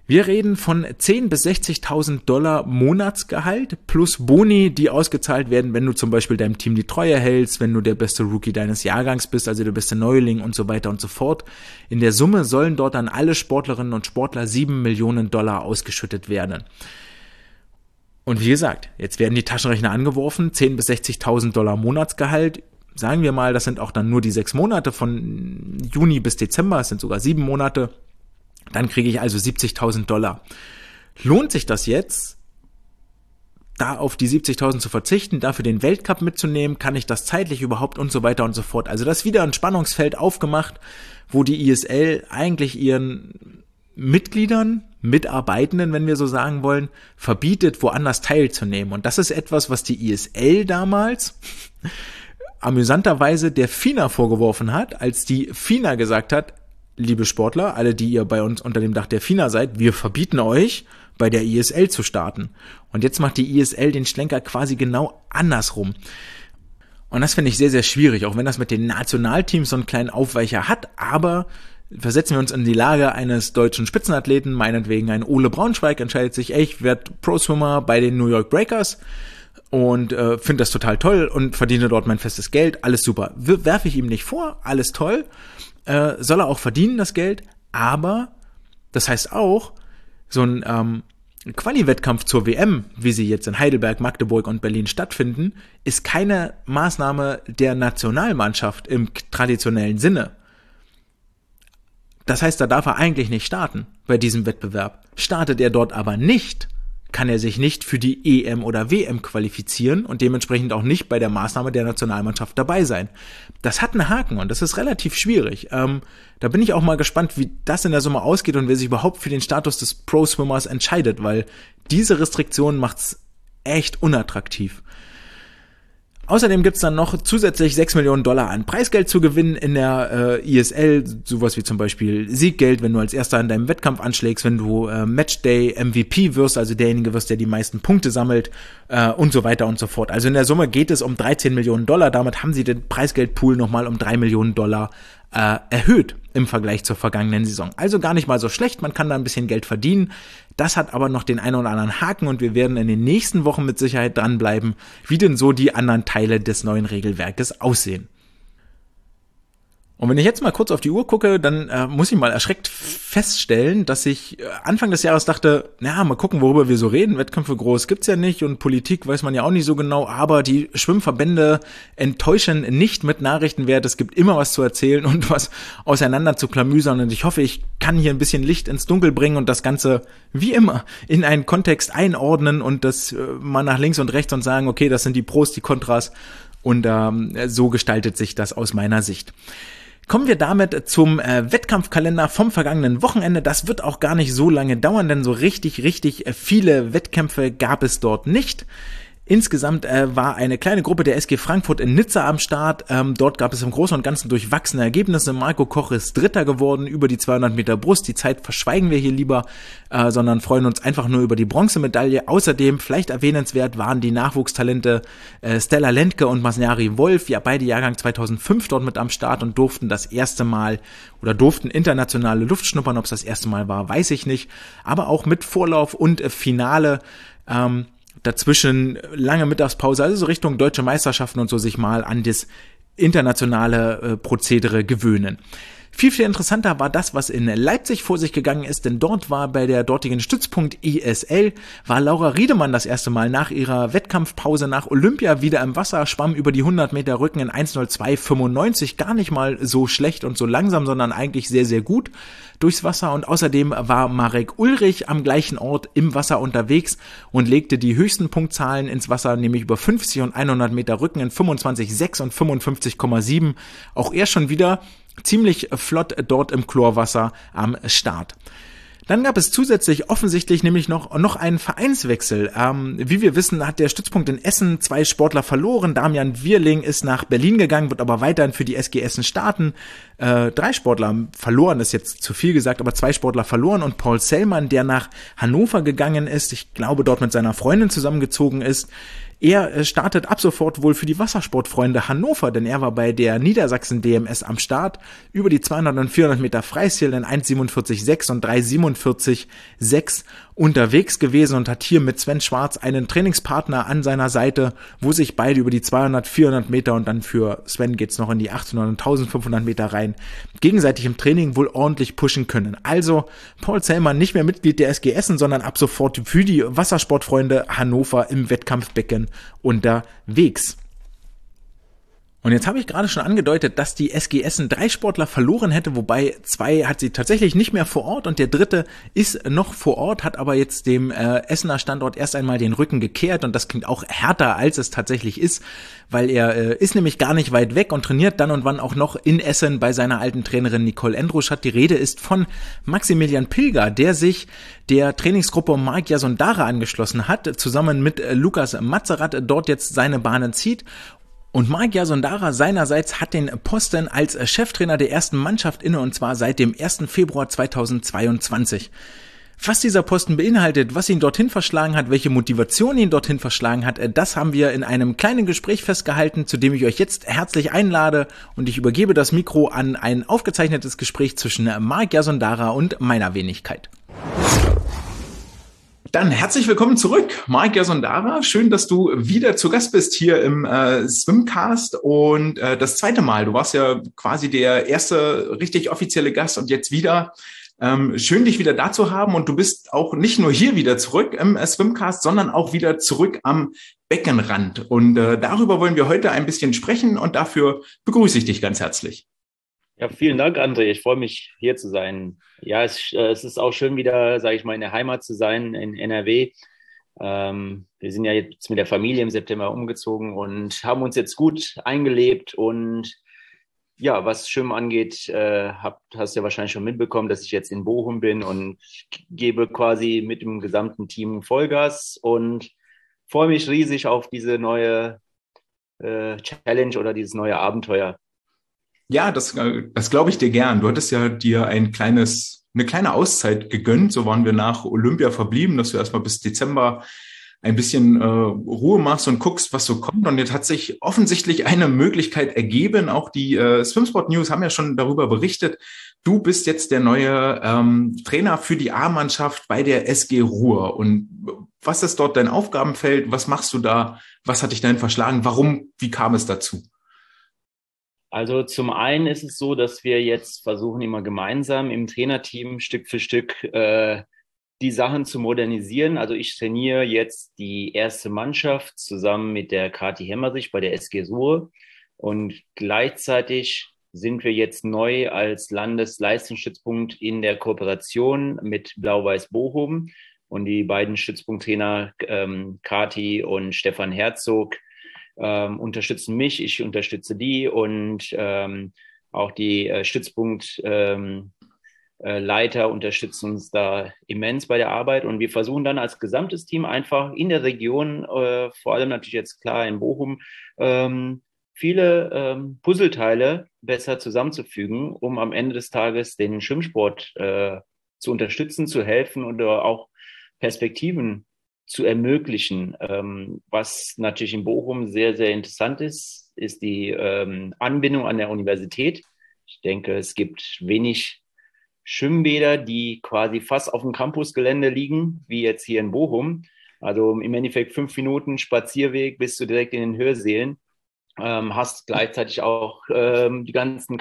Wir reden von zehntausend bis sechzigtausend Dollar Monatsgehalt plus Boni, die ausgezahlt werden, wenn du zum Beispiel deinem Team die Treue hältst, wenn du der beste Rookie deines Jahrgangs bist, also der beste Neuling und so weiter und so fort. In der Summe sollen dort an alle Sportlerinnen und Sportler sieben Millionen Dollar ausgeschüttet werden. Und wie gesagt, jetzt werden die Taschenrechner angeworfen, zehntausend bis sechzigtausend Dollar Monatsgehalt. Sagen wir mal, das sind auch dann nur die sechs Monate von Juni bis Dezember, es sind sogar sieben Monate. Dann kriege ich also siebzigtausend Dollar. Lohnt sich das jetzt, da auf die siebzigtausend zu verzichten, dafür den Weltcup mitzunehmen? Kann ich das zeitlich überhaupt und so weiter und so fort? Also das ist wieder ein Spannungsfeld aufgemacht, wo die I S L eigentlich ihren Mitgliedern, Mitarbeitenden, wenn wir so sagen wollen, verbietet, woanders teilzunehmen. Und das ist etwas, was die I S L damals amüsanterweise der FINA vorgeworfen hat, als die FINA gesagt hat, liebe Sportler, alle, die ihr bei uns unter dem Dach der FINA seid, wir verbieten euch, bei der I S L zu starten. Und jetzt macht die I S L den Schlenker quasi genau andersrum. Und das finde ich sehr, sehr schwierig, auch wenn das mit den Nationalteams so einen kleinen Aufweicher hat, aber versetzen wir uns in die Lage eines deutschen Spitzenathleten, meinetwegen ein Ole Braunschweig entscheidet sich, ey, ich werde Pro-Swimmer bei den New York Breakers und äh, finde das total toll und verdiene dort mein festes Geld, alles super. Werfe ich ihm nicht vor, alles toll, äh, soll er auch verdienen, das Geld, aber das heißt auch, so ein ähm, Quali-Wettkampf zur W M, wie sie jetzt in Heidelberg, Magdeburg und Berlin stattfinden, ist keine Maßnahme der Nationalmannschaft im traditionellen Sinne. Das heißt, da darf er eigentlich nicht starten bei diesem Wettbewerb. Startet er dort aber nicht, kann er sich nicht für die E M oder W M qualifizieren und dementsprechend auch nicht bei der Maßnahme der Nationalmannschaft dabei sein. Das hat einen Haken und das ist relativ schwierig. Ähm, da bin ich auch mal gespannt, wie das in der Summe ausgeht und wer sich überhaupt für den Status des Pro-Swimmers entscheidet, weil diese Restriktion macht's echt unattraktiv. Außerdem gibt's dann noch zusätzlich sechs Millionen Dollar an Preisgeld zu gewinnen in der äh, I S L, sowas wie zum Beispiel Sieggeld, wenn du als Erster in deinem Wettkampf anschlägst, wenn du äh, Matchday M V P wirst, also derjenige wirst, der die meisten Punkte sammelt äh, und so weiter und so fort. Also in der Summe geht es um dreizehn Millionen Dollar, damit haben sie den Preisgeldpool nochmal um drei Millionen Dollar äh, erhöht im Vergleich zur vergangenen Saison. Also gar nicht mal so schlecht, man kann da ein bisschen Geld verdienen. Das hat aber noch den einen oder anderen Haken und wir werden in den nächsten Wochen mit Sicherheit dranbleiben, wie denn so die anderen Teile des neuen Regelwerkes aussehen. Und wenn ich jetzt mal kurz auf die Uhr gucke, dann äh, muss ich mal erschreckt feststellen, dass ich äh, Anfang des Jahres dachte, na, mal gucken, worüber wir so reden. Wettkämpfe groß gibt's ja nicht und Politik weiß man ja auch nicht so genau, aber die Schwimmverbände enttäuschen nicht mit Nachrichtenwert. Es gibt immer was zu erzählen und was auseinander zu klamüsern und ich hoffe, ich kann hier ein bisschen Licht ins Dunkel bringen und das Ganze wie immer in einen Kontext einordnen und das äh, mal nach links und rechts und sagen, okay, das sind die Pros, die Kontras und ähm, so gestaltet sich das aus meiner Sicht. Kommen wir damit zum äh, Wettkampfkalender vom vergangenen Wochenende. Das wird auch gar nicht so lange dauern, denn so richtig, richtig viele Wettkämpfe gab es dort nicht. Insgesamt äh, war eine kleine Gruppe der S G Frankfurt in Nizza am Start. Ähm, dort gab es im Großen und Ganzen durchwachsene Ergebnisse. Marco Koch ist Dritter geworden über die zweihundert Meter Brust. Die Zeit verschweigen wir hier lieber, äh, sondern freuen uns einfach nur über die Bronzemedaille. Außerdem, vielleicht erwähnenswert, waren die Nachwuchstalente äh, Stella Lendke und Masnari Wolf, ja beide Jahrgang zweitausendfünf dort mit am Start und durften das erste Mal oder durften internationale Luft schnuppern. Ob es das erste Mal war, weiß ich nicht. Aber auch mit Vorlauf und äh, Finale ähm, dazwischen lange Mittagspause, also so Richtung Deutsche Meisterschaften und so sich mal an das internationale äh, Prozedere gewöhnen. Viel, viel interessanter war das, was in Leipzig vor sich gegangen ist, denn dort war bei der dortigen Stützpunkt I S L, war Laura Riedemann das erste Mal nach ihrer Wettkampfpause nach Olympia wieder im Wasser, schwamm über die hundert Meter Rücken in eins null zwei fünfundneunzig, gar nicht mal so schlecht und so langsam, sondern eigentlich sehr, sehr gut durchs Wasser und außerdem war Marek Ulrich am gleichen Ort im Wasser unterwegs und legte die höchsten Punktzahlen ins Wasser, nämlich über fünfzig und hundert Meter Rücken in fünfundzwanzig Komma sechs und fünfundfünfzig Komma sieben. Auch er schon wieder ziemlich flott dort im Chlorwasser am Start. Dann gab es zusätzlich offensichtlich nämlich noch noch einen Vereinswechsel. Ähm, wie wir wissen, hat der Stützpunkt in Essen zwei Sportler verloren. Damian Wierling ist nach Berlin gegangen, wird aber weiterhin für die S G Essen starten. Äh, drei Sportler verloren, ist jetzt zu viel gesagt, aber zwei Sportler verloren und Paul Sellmann, der nach Hannover gegangen ist, ich glaube dort mit seiner Freundin zusammengezogen ist, Er äh, startet ab sofort wohl für die Wassersportfreunde Hannover, denn er war bei der Niedersachsen D M S am Start, über die zweihundert und vierhundert Meter Freistil in eins siebenundvierzig Komma sechs und drei siebenundvierzig Komma sechs unterwegs gewesen und hat hier mit Sven Schwarz einen Trainingspartner an seiner Seite, wo sich beide über die zweihundert, vierhundert Meter und dann für Sven geht's noch in die achthundert und eintausendfünfhundert Meter rein, gegenseitig im Training wohl ordentlich pushen können. Also Paul Zellmann nicht mehr Mitglied der S G Essen, sondern ab sofort für die Wassersportfreunde Hannover im Wettkampfbecken unterwegs. Und jetzt habe ich gerade schon angedeutet, dass die S G Essen drei Sportler verloren hätte, wobei zwei hat sie tatsächlich nicht mehr vor Ort und der dritte ist noch vor Ort, hat aber jetzt dem äh, Essener Standort erst einmal den Rücken gekehrt und das klingt auch härter, als es tatsächlich ist, weil er äh, ist nämlich gar nicht weit weg und trainiert dann und wann auch noch in Essen bei seiner alten Trainerin Nicole Endruschat. Die Rede ist von Maximilian Pilger, der sich der Trainingsgruppe Marc Jasondara angeschlossen hat, zusammen mit äh, Lukas Mazerat dort jetzt seine Bahnen zieht. Und Marc Jasondara seinerseits hat den Posten als Cheftrainer der ersten Mannschaft inne und zwar seit dem ersten Februar zweitausendzweiundzwanzig. Was dieser Posten beinhaltet, was ihn dorthin verschlagen hat, welche Motivation ihn dorthin verschlagen hat, das haben wir in einem kleinen Gespräch festgehalten, zu dem ich euch jetzt herzlich einlade und ich übergebe das Mikro an ein aufgezeichnetes Gespräch zwischen Marc Jasondara und meiner Wenigkeit. Dann herzlich willkommen zurück, Marc Jasondara. Schön, dass du wieder zu Gast bist hier im äh, Swimcast und äh, das zweite Mal. Du warst ja quasi der erste richtig offizielle Gast und jetzt wieder. Ähm, schön, dich wieder da zu haben und du bist auch nicht nur hier wieder zurück im äh, Swimcast, sondern auch wieder zurück am Beckenrand. Und äh, darüber wollen wir heute ein bisschen sprechen und dafür begrüße ich dich ganz herzlich. Ja, vielen Dank, André. Ich freue mich, hier zu sein. Ja, es, äh, es ist auch schön, wieder, sage ich mal, in der Heimat zu sein, in N R W. Ähm, wir sind ja jetzt mit der Familie im September umgezogen und haben uns jetzt gut eingelebt. Und ja, was Schwimmen angeht, äh, hab, hast du ja wahrscheinlich schon mitbekommen, dass ich jetzt in Bochum bin und gebe quasi mit dem gesamten Team Vollgas und freue mich riesig auf diese neue äh, Challenge oder dieses neue Abenteuer. Ja, das, das glaube ich dir gern. Du hattest ja dir ein kleines, eine kleine Auszeit gegönnt. So waren wir nach Olympia verblieben, dass du erstmal bis Dezember ein bisschen äh, Ruhe machst und guckst, was so kommt. Und jetzt hat sich offensichtlich eine Möglichkeit ergeben. Auch die äh, Swimsport News haben ja schon darüber berichtet. Du bist jetzt der neue ähm, Trainer für die A-Mannschaft bei der S G Ruhr. Und was ist dort dein Aufgabenfeld? Was machst du da? Was hat dich dahin verschlagen? Warum? Wie kam es dazu? Also zum einen ist es so, dass wir jetzt versuchen, immer gemeinsam im Trainerteam Stück für Stück äh, die Sachen zu modernisieren. Also ich trainiere jetzt die erste Mannschaft zusammen mit der Kathi Hemmerich bei der S G Ruhr und gleichzeitig sind wir jetzt neu als Landesleistungsstützpunkt in der Kooperation mit Blau-Weiß Bochum und die beiden Stützpunkttrainer ähm, Kathi und Stefan Herzog Ähm, unterstützen mich, ich unterstütze die und ähm, auch die äh, Stützpunktleiter ähm, äh, unterstützen uns da immens bei der Arbeit und wir versuchen dann als gesamtes Team einfach in der Region, äh, vor allem natürlich jetzt klar in Bochum, ähm, viele ähm, Puzzleteile besser zusammenzufügen, um am Ende des Tages den Schwimmsport äh, zu unterstützen, zu helfen und auch Perspektiven zu ermöglichen. Ähm, was natürlich in Bochum sehr, sehr interessant ist, ist die ähm, Anbindung an der Universität. Ich denke, es gibt wenig Schwimmbäder, die quasi fast auf dem Campusgelände liegen, wie jetzt hier in Bochum. Also im Endeffekt fünf Minuten Spazierweg bist du direkt in den Hörsälen. Ähm, hast gleichzeitig auch ähm, die ganzen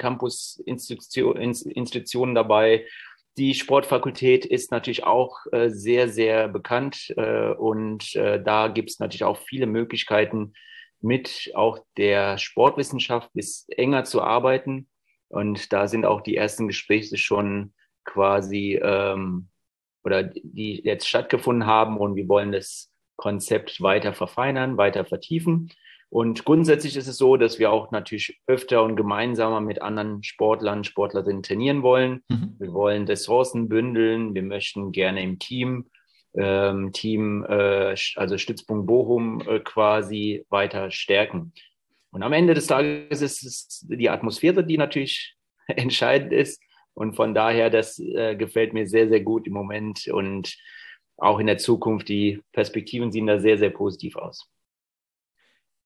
Campus-Institutionen dabei. Die Sportfakultät ist natürlich auch äh, sehr, sehr bekannt äh, und äh, da gibt es natürlich auch viele Möglichkeiten, mit auch der Sportwissenschaft bis enger zu arbeiten. Und da sind auch die ersten Gespräche schon quasi ähm, oder die jetzt stattgefunden haben und wir wollen das Konzept weiter verfeinern, weiter vertiefen. Und grundsätzlich ist es so, dass wir auch natürlich öfter und gemeinsamer mit anderen Sportlern, Sportlerinnen trainieren wollen. Mhm. Wir wollen Ressourcen bündeln. Wir möchten gerne im Team, ähm, Team, äh, also Stützpunkt Bochum äh, quasi weiter stärken. Und am Ende des Tages ist es die Atmosphäre, die natürlich entscheidend ist. Und von daher, das äh, gefällt mir sehr, sehr gut im Moment. Und auch in der Zukunft, die Perspektiven sehen da sehr, sehr positiv aus.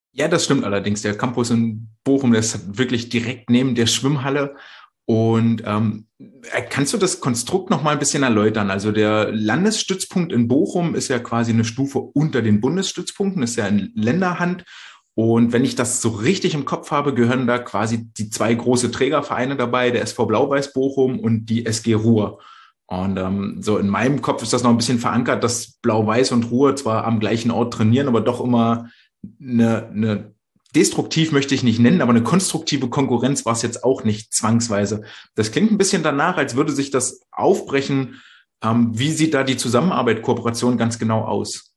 Ja, das stimmt allerdings. Der Campus in Bochum, der ist wirklich direkt neben der Schwimmhalle. Und ähm, kannst du das Konstrukt noch mal ein bisschen erläutern? Also der Landesstützpunkt in Bochum ist ja quasi eine Stufe unter den Bundesstützpunkten, ist ja in Länderhand. Und wenn ich das so richtig im Kopf habe, gehören da quasi die zwei große Trägervereine dabei, der S V Blau-Weiß Bochum und die S G Ruhr. Und ähm, so in meinem Kopf ist das noch ein bisschen verankert, dass Blau-Weiß und Ruhr zwar am gleichen Ort trainieren, aber doch immer eine, eine destruktiv möchte ich nicht nennen, aber eine konstruktive Konkurrenz war es jetzt auch nicht zwangsweise. Das klingt ein bisschen danach, als würde sich das aufbrechen. Ähm, wie sieht da die Zusammenarbeit, Kooperation ganz genau aus?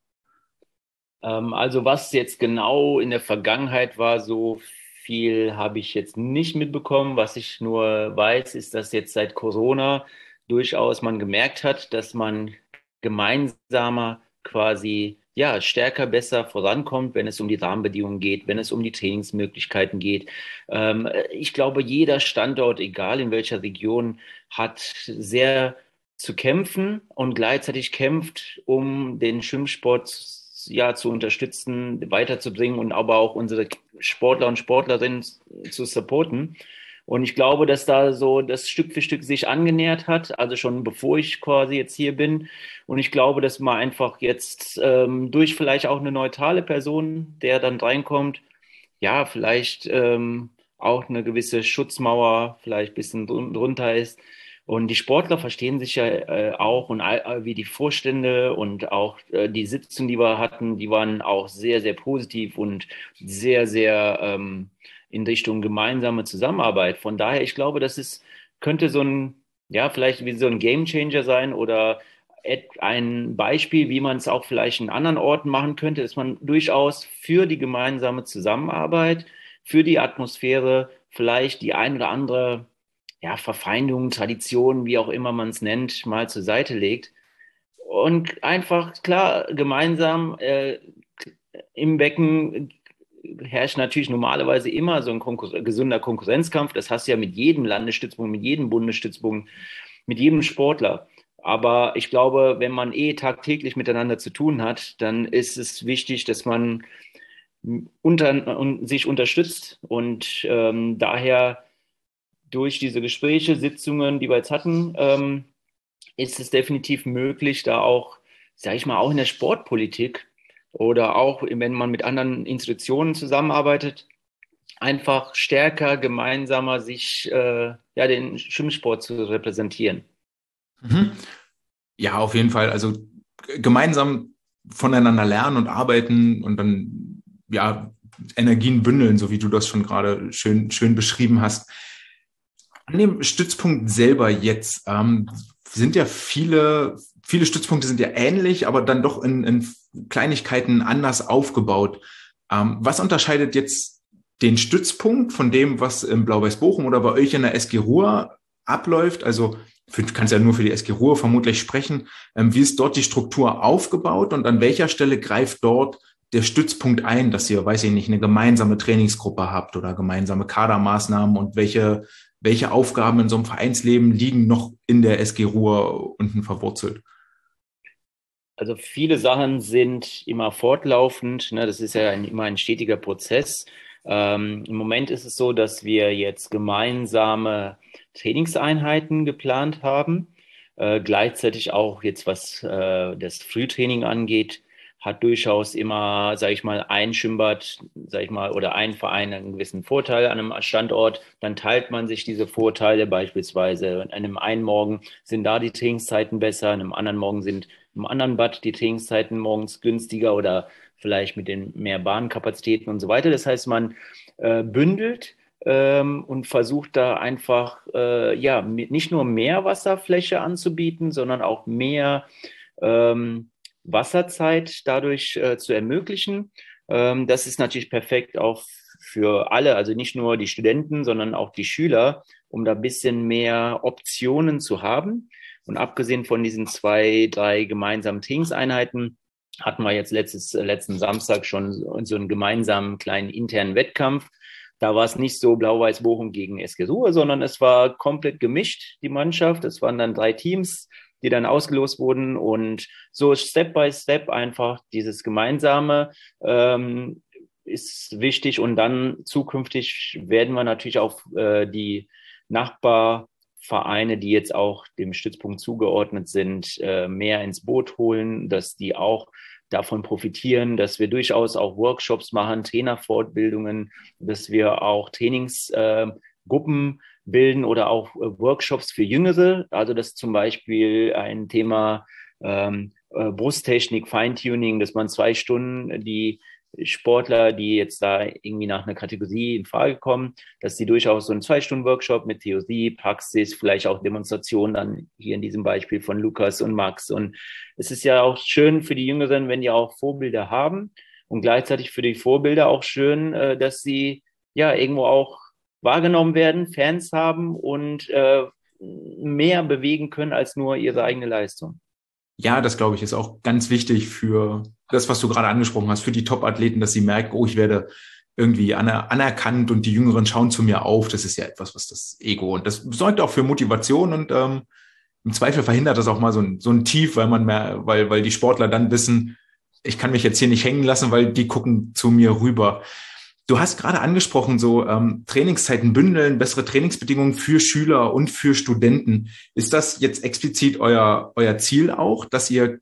Ähm, also was jetzt genau in der Vergangenheit war, so viel habe ich jetzt nicht mitbekommen. Was ich nur weiß, ist, dass jetzt seit Corona durchaus man gemerkt hat, dass man gemeinsamer quasi ja stärker, besser vorankommt, wenn es um die Rahmenbedingungen geht, wenn es um die Trainingsmöglichkeiten geht. Ähm, ich glaube, jeder Standort, egal in welcher Region, hat sehr zu kämpfen und gleichzeitig kämpft, um den Schwimmsport ja zu unterstützen, weiterzubringen und aber auch unsere Sportler und Sportlerinnen zu supporten. Und ich glaube, dass da so das Stück für Stück sich angenähert hat, also schon bevor ich quasi jetzt hier bin. Und ich glaube, dass man einfach jetzt ähm, durch vielleicht auch eine neutrale Person, der dann reinkommt, ja, vielleicht ähm, auch eine gewisse Schutzmauer vielleicht ein bisschen drun- drunter ist. Und die Sportler verstehen sich ja äh, auch und all, wie die Vorstände und auch äh, die Sitzungen, die wir hatten, die waren auch sehr, sehr positiv und sehr, sehr ähm, in Richtung gemeinsame Zusammenarbeit. Von daher, ich glaube, das ist, könnte so ein, ja, vielleicht wie so ein Gamechanger sein oder et- ein Beispiel, wie man es auch vielleicht in anderen Orten machen könnte, dass man durchaus für die gemeinsame Zusammenarbeit, für die Atmosphäre vielleicht die ein oder andere ja, Verfeindungen, Traditionen, wie auch immer man es nennt, mal zur Seite legt und einfach klar gemeinsam äh, im Becken herrscht natürlich normalerweise immer so ein Konkur- gesunder Konkurrenzkampf. Das hast du ja mit jedem Landesstützpunkt, mit jedem Bundesstützpunkt, mit jedem Sportler. Aber ich glaube, wenn man eh tagtäglich miteinander zu tun hat, dann ist es wichtig, dass man unter, un, sich unterstützt und ähm, daher durch diese Gespräche, Sitzungen, die wir jetzt hatten, ähm, ist es definitiv möglich, da auch, sage ich mal, auch in der Sportpolitik oder auch, wenn man mit anderen Institutionen zusammenarbeitet, einfach stärker, gemeinsamer sich äh, ja, den Schwimmsport zu repräsentieren. Mhm. Ja, auf jeden Fall. Also g- gemeinsam voneinander lernen und arbeiten und dann ja Energien bündeln, so wie du das schon gerade schön schön beschrieben hast. An dem Stützpunkt selber jetzt ähm, sind ja viele, viele Stützpunkte sind ja ähnlich, aber dann doch in, in Kleinigkeiten anders aufgebaut. Ähm, was unterscheidet jetzt den Stützpunkt von dem, was im Blau-Weiß Bochum oder bei euch in der S G Ruhr abläuft? Also für, du kannst ja nur für die S G Ruhr vermutlich sprechen. Ähm, wie ist dort die Struktur aufgebaut und an welcher Stelle greift dort der Stützpunkt ein, dass ihr, weiß ich nicht, eine gemeinsame Trainingsgruppe habt oder gemeinsame Kadermaßnahmen und welche welche Aufgaben in so einem Vereinsleben liegen noch in der S G Ruhr unten verwurzelt? Also viele Sachen sind immer fortlaufend, ne? Das ist ja ein, immer ein stetiger Prozess. Ähm, im Moment ist es so, dass wir jetzt gemeinsame Trainingseinheiten geplant haben. Äh, gleichzeitig auch jetzt, was äh, das Frühtraining angeht, hat durchaus immer, sage ich mal, ein Schwimmbad, sage ich mal, oder ein Verein einen gewissen Vorteil an einem Standort. Dann teilt man sich diese Vorteile beispielsweise. An einem einen Morgen sind da die Trainingszeiten besser, an einem anderen Morgen sind im anderen Bad die Trainingszeiten morgens günstiger oder vielleicht mit den mehr Bahnkapazitäten und so weiter. Das heißt, man äh, bündelt ähm, und versucht da einfach äh, ja nicht nur mehr Wasserfläche anzubieten, sondern auch mehr ähm, Wasserzeit dadurch äh, zu ermöglichen. Ähm, das ist natürlich perfekt auch für alle, also nicht nur die Studenten, sondern auch die Schüler, um da ein bisschen mehr Optionen zu haben. Und abgesehen von diesen zwei, drei gemeinsamen Trainingseinheiten hatten wir jetzt letztes, letzten Samstag schon so einen gemeinsamen kleinen internen Wettkampf. Da war es nicht so Blau-Weiß Bochum gegen S G Ruhr, sondern es war komplett gemischt, die Mannschaft. Es waren dann drei Teams, die dann ausgelost wurden und so Step by Step einfach dieses gemeinsame ähm, ist wichtig. Und dann zukünftig werden wir natürlich auch äh, die Nachbarvereine, die jetzt auch dem Stützpunkt zugeordnet sind, äh, mehr ins Boot holen, dass die auch davon profitieren, dass wir durchaus auch Workshops machen, Trainerfortbildungen, dass wir auch Trainingsgruppen äh, bilden oder auch äh, Workshops für Jüngere. Also das ist zum Beispiel ein Thema ähm, äh, Brusttechnik, Feintuning, dass man zwei Stunden die Sportler, die jetzt da irgendwie nach einer Kategorie in Frage kommen, dass sie durchaus so einen Zwei-Stunden-Workshop mit Theorie, Praxis, vielleicht auch Demonstration dann hier in diesem Beispiel von Lukas und Max. Und es ist ja auch schön für die Jüngeren, wenn die auch Vorbilder haben und gleichzeitig für die Vorbilder auch schön, äh, dass sie ja irgendwo auch wahrgenommen werden, Fans haben und äh, mehr bewegen können als nur ihre eigene Leistung. Ja, das glaube ich ist auch ganz wichtig für das, was du gerade angesprochen hast, für die Top-Athleten, dass sie merken, oh, ich werde irgendwie aner- anerkannt und die Jüngeren schauen zu mir auf. Das ist ja etwas, was das Ego und das sorgt auch für Motivation und ähm, im Zweifel verhindert das auch mal so ein, so ein Tief, weil man mehr, weil, weil die Sportler dann wissen, ich kann mich jetzt hier nicht hängen lassen, weil die gucken zu mir rüber. Du hast gerade angesprochen, so ähm, Trainingszeiten bündeln, bessere Trainingsbedingungen für Schüler und für Studenten. Ist das jetzt explizit euer, euer Ziel auch, dass ihr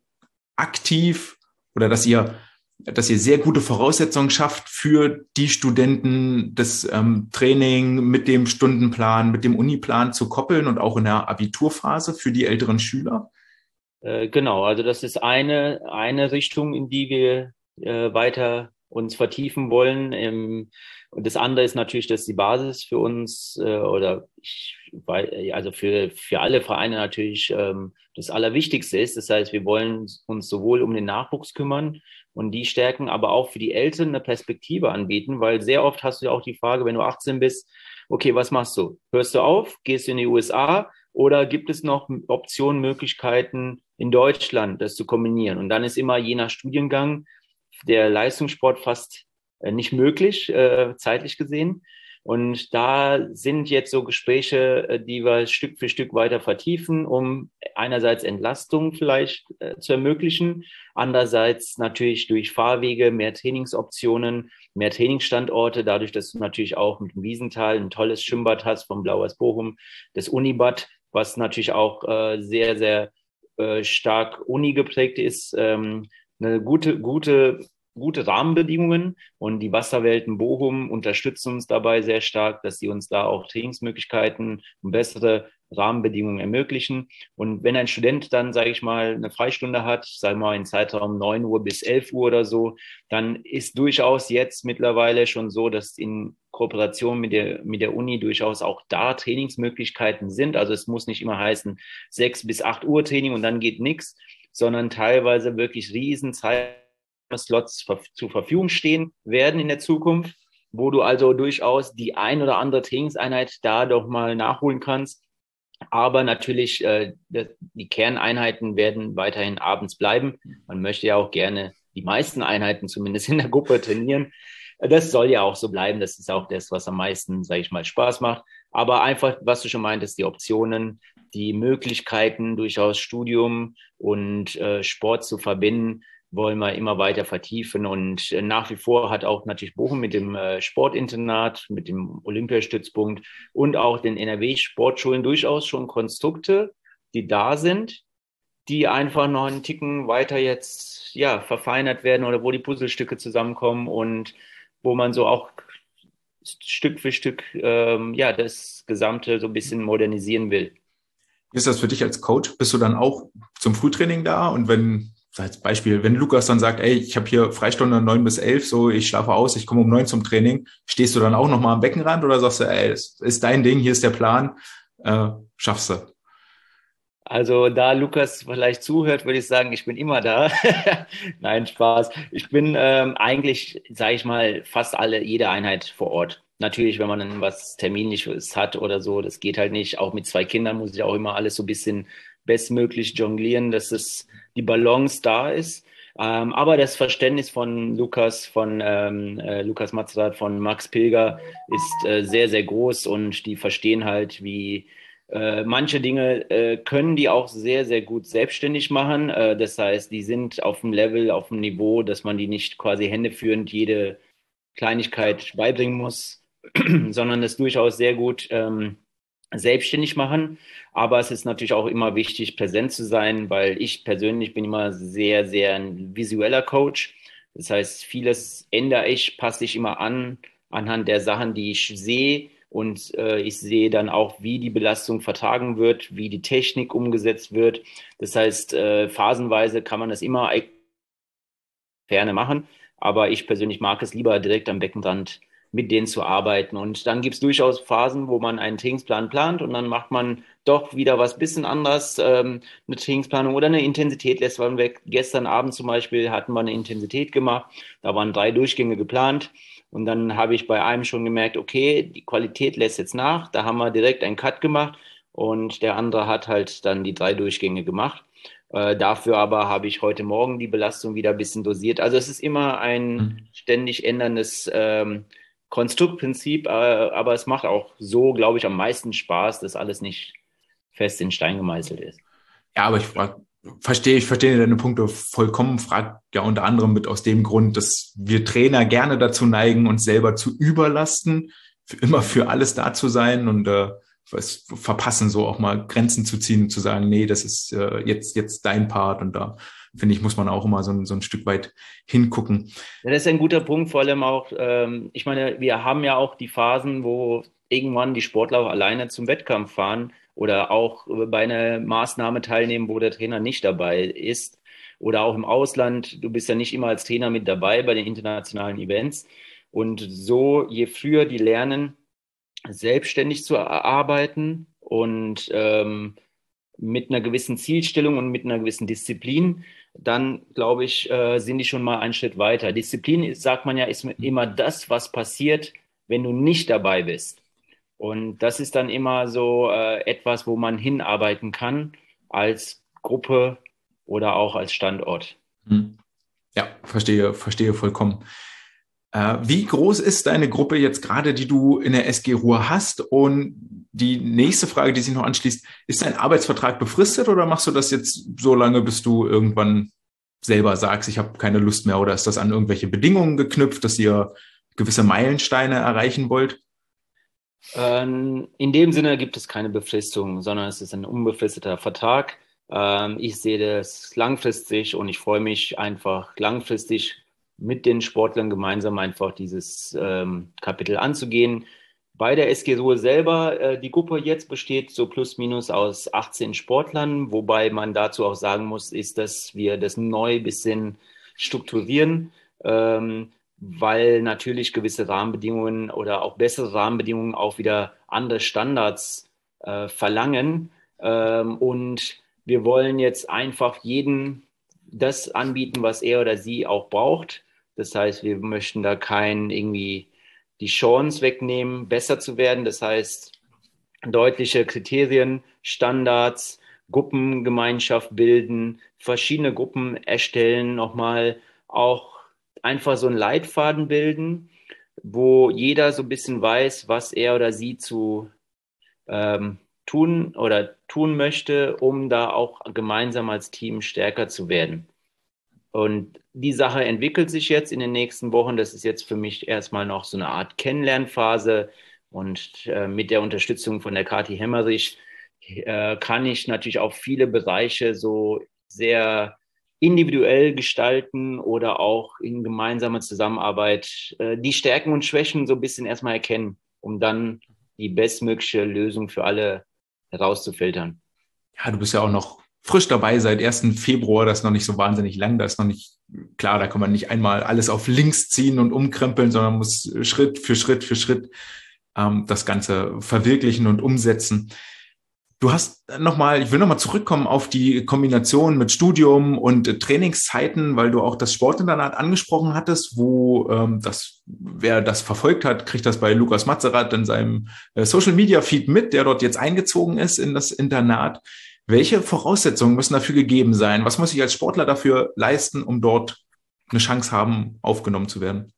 aktiv oder dass ihr, dass ihr sehr gute Voraussetzungen schafft für die Studenten, das ähm, Training mit dem Stundenplan, mit dem Uniplan zu koppeln und auch in der Abiturphase für die älteren Schüler? Äh, genau, also das ist eine, eine Richtung, in die wir äh, weiter uns vertiefen wollen. Ähm, und das andere ist natürlich, dass die Basis für uns äh, oder ich, also für, für alle Vereine natürlich ähm, das Allerwichtigste ist. Das heißt, wir wollen uns sowohl um den Nachwuchs kümmern und die stärken, aber auch für die Eltern eine Perspektive anbieten, weil sehr oft hast du ja auch die Frage, wenn du achtzehn bist, okay, was machst du? Hörst du auf? Gehst du in die U S A? Oder gibt es noch Optionen, Möglichkeiten in Deutschland, das zu kombinieren? Und dann ist immer je nach Studiengang der Leistungssport fast äh, nicht möglich, äh, zeitlich gesehen. Und da sind jetzt so Gespräche, äh, die wir Stück für Stück weiter vertiefen, um einerseits Entlastung vielleicht äh, zu ermöglichen, andererseits natürlich durch Fahrwege, mehr Trainingsoptionen, mehr Trainingsstandorte, dadurch, dass du natürlich auch mit dem Wiesental ein tolles Schwimmbad hast vom Blauers Bochum, das Unibad, was natürlich auch äh, sehr, sehr äh, stark Uni geprägt ist, ähm, eine gute, gute, gute Rahmenbedingungen und die Wasserwelten Bochum unterstützen uns dabei sehr stark, dass sie uns da auch Trainingsmöglichkeiten und bessere Rahmenbedingungen ermöglichen. Und wenn ein Student dann, sage ich mal, eine Freistunde hat, sagen wir mal in Zeitraum neun Uhr bis elf Uhr oder so, dann ist durchaus jetzt mittlerweile schon so, dass in Kooperation mit der, mit der Uni durchaus auch da Trainingsmöglichkeiten sind. Also es muss nicht immer heißen sechs bis acht Uhr Training und dann geht nichts, sondern teilweise wirklich riesen Zeitslots zur Verfügung stehen werden in der Zukunft, wo du also durchaus die ein oder andere Trainingseinheit da doch mal nachholen kannst. Aber natürlich, äh, die Kerneinheiten werden weiterhin abends bleiben. Man möchte ja auch gerne die meisten Einheiten zumindest in der Gruppe trainieren. Das soll ja auch so bleiben. Das ist auch das, was am meisten, sage ich mal, Spaß macht. Aber einfach, was du schon meintest, die Optionen, die Möglichkeiten, durchaus Studium und äh, Sport zu verbinden, wollen wir immer weiter vertiefen. Und äh, nach wie vor hat auch natürlich Bochum mit dem äh, Sportinternat, mit dem Olympiastützpunkt und auch den N R W-Sportschulen durchaus schon Konstrukte, die da sind, die einfach noch einen Ticken weiter jetzt ja verfeinert werden oder wo die Puzzlestücke zusammenkommen und wo man so auch Stück für Stück ähm, ja das Gesamte so ein bisschen modernisieren will. Wie ist das für dich als Coach? Bist du dann auch zum Frühtraining da? Und wenn, als Beispiel, wenn Lukas dann sagt, ey, ich habe hier Freistunde neun bis elf, so ich schlafe aus, ich komme um neun zum Training, stehst du dann auch nochmal am Beckenrand oder sagst du, ey, das ist dein Ding, hier ist der Plan, äh, schaffst du? Also da Lukas vielleicht zuhört, würde ich sagen, ich bin immer da. Nein, Spaß. Ich bin ähm, eigentlich, sage ich mal, fast alle, jede Einheit vor Ort. Natürlich, wenn man dann was Terminliches hat oder so, das geht halt nicht. Auch mit zwei Kindern muss ich auch immer alles so ein bisschen bestmöglich jonglieren, dass es die Balance da ist. Ähm, aber das Verständnis von Lukas, von ähm, äh, Lukas Matzrath, von Max Pilger ist äh, sehr, sehr groß und die verstehen halt, wie Äh, manche Dinge äh, können die auch sehr, sehr gut selbstständig machen. Äh, das heißt, die sind auf dem Level, auf dem Niveau, dass man die nicht quasi händeführend jede Kleinigkeit beibringen muss, sondern das durchaus sehr gut ähm, selbstständig machen. Aber es ist natürlich auch immer wichtig, präsent zu sein, weil ich persönlich bin immer sehr, sehr ein visueller Coach. Das heißt, vieles ändere ich, passe ich immer an, anhand der Sachen, die ich sehe. Und äh, ich sehe dann auch, wie die Belastung vertragen wird, wie die Technik umgesetzt wird. Das heißt, äh, phasenweise kann man das immer Ferne machen. Aber ich persönlich mag es lieber direkt am Beckenrand mit denen zu arbeiten. Und dann gibt es durchaus Phasen, wo man einen Trainingsplan plant und dann macht man doch wieder was bisschen anders, ähm, eine Trainingsplanung oder eine Intensität lässt man weg. Gestern Abend zum Beispiel hatten wir eine Intensität gemacht, da waren drei Durchgänge geplant und dann habe ich bei einem schon gemerkt, okay, die Qualität lässt jetzt nach, da haben wir direkt einen Cut gemacht und der andere hat halt dann die drei Durchgänge gemacht. Äh, dafür aber habe ich heute Morgen die Belastung wieder ein bisschen dosiert. Also es ist immer ein Mhm. ständig änderndes ähm, Konstruktprinzip, äh, aber es macht auch so, glaube ich, am meisten Spaß, dass alles nicht fest in Stein gemeißelt ist. Ja, aber ich frag, verstehe, ich verstehe deine Punkte vollkommen, frag ja unter anderem mit aus dem Grund, dass wir Trainer gerne dazu neigen, uns selber zu überlasten, für, immer für alles da zu sein und äh, was verpassen, so auch mal Grenzen zu ziehen und zu sagen, nee, das ist äh, jetzt, jetzt dein Part und da finde ich, muss man auch immer so ein, so ein Stück weit hingucken. Ja, das ist ein guter Punkt, vor allem auch, ähm, ich meine, wir haben ja auch die Phasen, wo irgendwann die Sportler auch alleine zum Wettkampf fahren oder auch bei einer Maßnahme teilnehmen, wo der Trainer nicht dabei ist. Oder auch im Ausland, du bist ja nicht immer als Trainer mit dabei bei den internationalen Events. Und so, je früher die lernen, selbstständig zu arbeiten und ähm, mit einer gewissen Zielstellung und mit einer gewissen Disziplin, dann glaube ich, äh, sind die schon mal einen Schritt weiter. Disziplin, ist, sagt man ja, ist immer das, was passiert, wenn du nicht dabei bist. Und das ist dann immer so äh, etwas, wo man hinarbeiten kann als Gruppe oder auch als Standort. Hm. Ja, verstehe, verstehe vollkommen. Äh, wie groß ist deine Gruppe jetzt gerade, die du in der S G Ruhr hast? Und die nächste Frage, die sich noch anschließt, ist dein Arbeitsvertrag befristet oder machst du das jetzt so lange, bis du irgendwann selber sagst, ich habe keine Lust mehr? Oder ist das an irgendwelche Bedingungen geknüpft, dass ihr gewisse Meilensteine erreichen wollt? Ähm, in dem Sinne gibt es keine Befristung, sondern es ist ein unbefristeter Vertrag. Ähm, ich sehe das langfristig und ich freue mich einfach langfristig mit den Sportlern gemeinsam einfach dieses ähm, Kapitel anzugehen. Bei der S G Ruhr selber, äh, die Gruppe jetzt besteht so plus minus aus achtzehn Sportlern, wobei man dazu auch sagen muss, ist, dass wir das neu ein bisschen strukturieren. Ähm, weil natürlich gewisse Rahmenbedingungen oder auch bessere Rahmenbedingungen auch wieder andere Standards äh, verlangen. Ähm, und wir wollen jetzt einfach jedem das anbieten, was er oder sie auch braucht. Das heißt, wir möchten da keinen irgendwie die Chance wegnehmen, besser zu werden. Das heißt, deutliche Kriterien, Standards, Gruppengemeinschaft bilden, verschiedene Gruppen erstellen, nochmal auch einfach so einen Leitfaden bilden, wo jeder so ein bisschen weiß, was er oder sie zu ähm, tun oder tun möchte, um da auch gemeinsam als Team stärker zu werden. Und die Sache entwickelt sich jetzt in den nächsten Wochen. Das ist jetzt für mich erstmal noch so eine Art Kennenlernphase. Und äh, mit der Unterstützung von der Kathi Hemmerich äh, kann ich natürlich auch viele Bereiche so sehr individuell gestalten oder auch in gemeinsamer Zusammenarbeit äh, die Stärken und Schwächen so ein bisschen erstmal erkennen, um dann die bestmögliche Lösung für alle herauszufiltern. Ja, du bist ja auch noch frisch dabei seit ersten Februar, das ist noch nicht so wahnsinnig lang, da ist noch nicht, klar, da kann man nicht einmal alles auf links ziehen und umkrempeln, sondern muss Schritt für Schritt für Schritt ähm, das Ganze verwirklichen und umsetzen. Du hast nochmal, ich will nochmal zurückkommen auf die Kombination mit Studium und äh, Trainingszeiten, weil du auch das Sportinternat angesprochen hattest, wo ähm, das, wer das verfolgt hat, kriegt das bei Lukas Matzerath in seinem äh, Social Media Feed mit, der dort jetzt eingezogen ist in das Internat. Welche Voraussetzungen müssen dafür gegeben sein? Was muss ich als Sportler dafür leisten, um dort eine Chance haben, aufgenommen zu werden?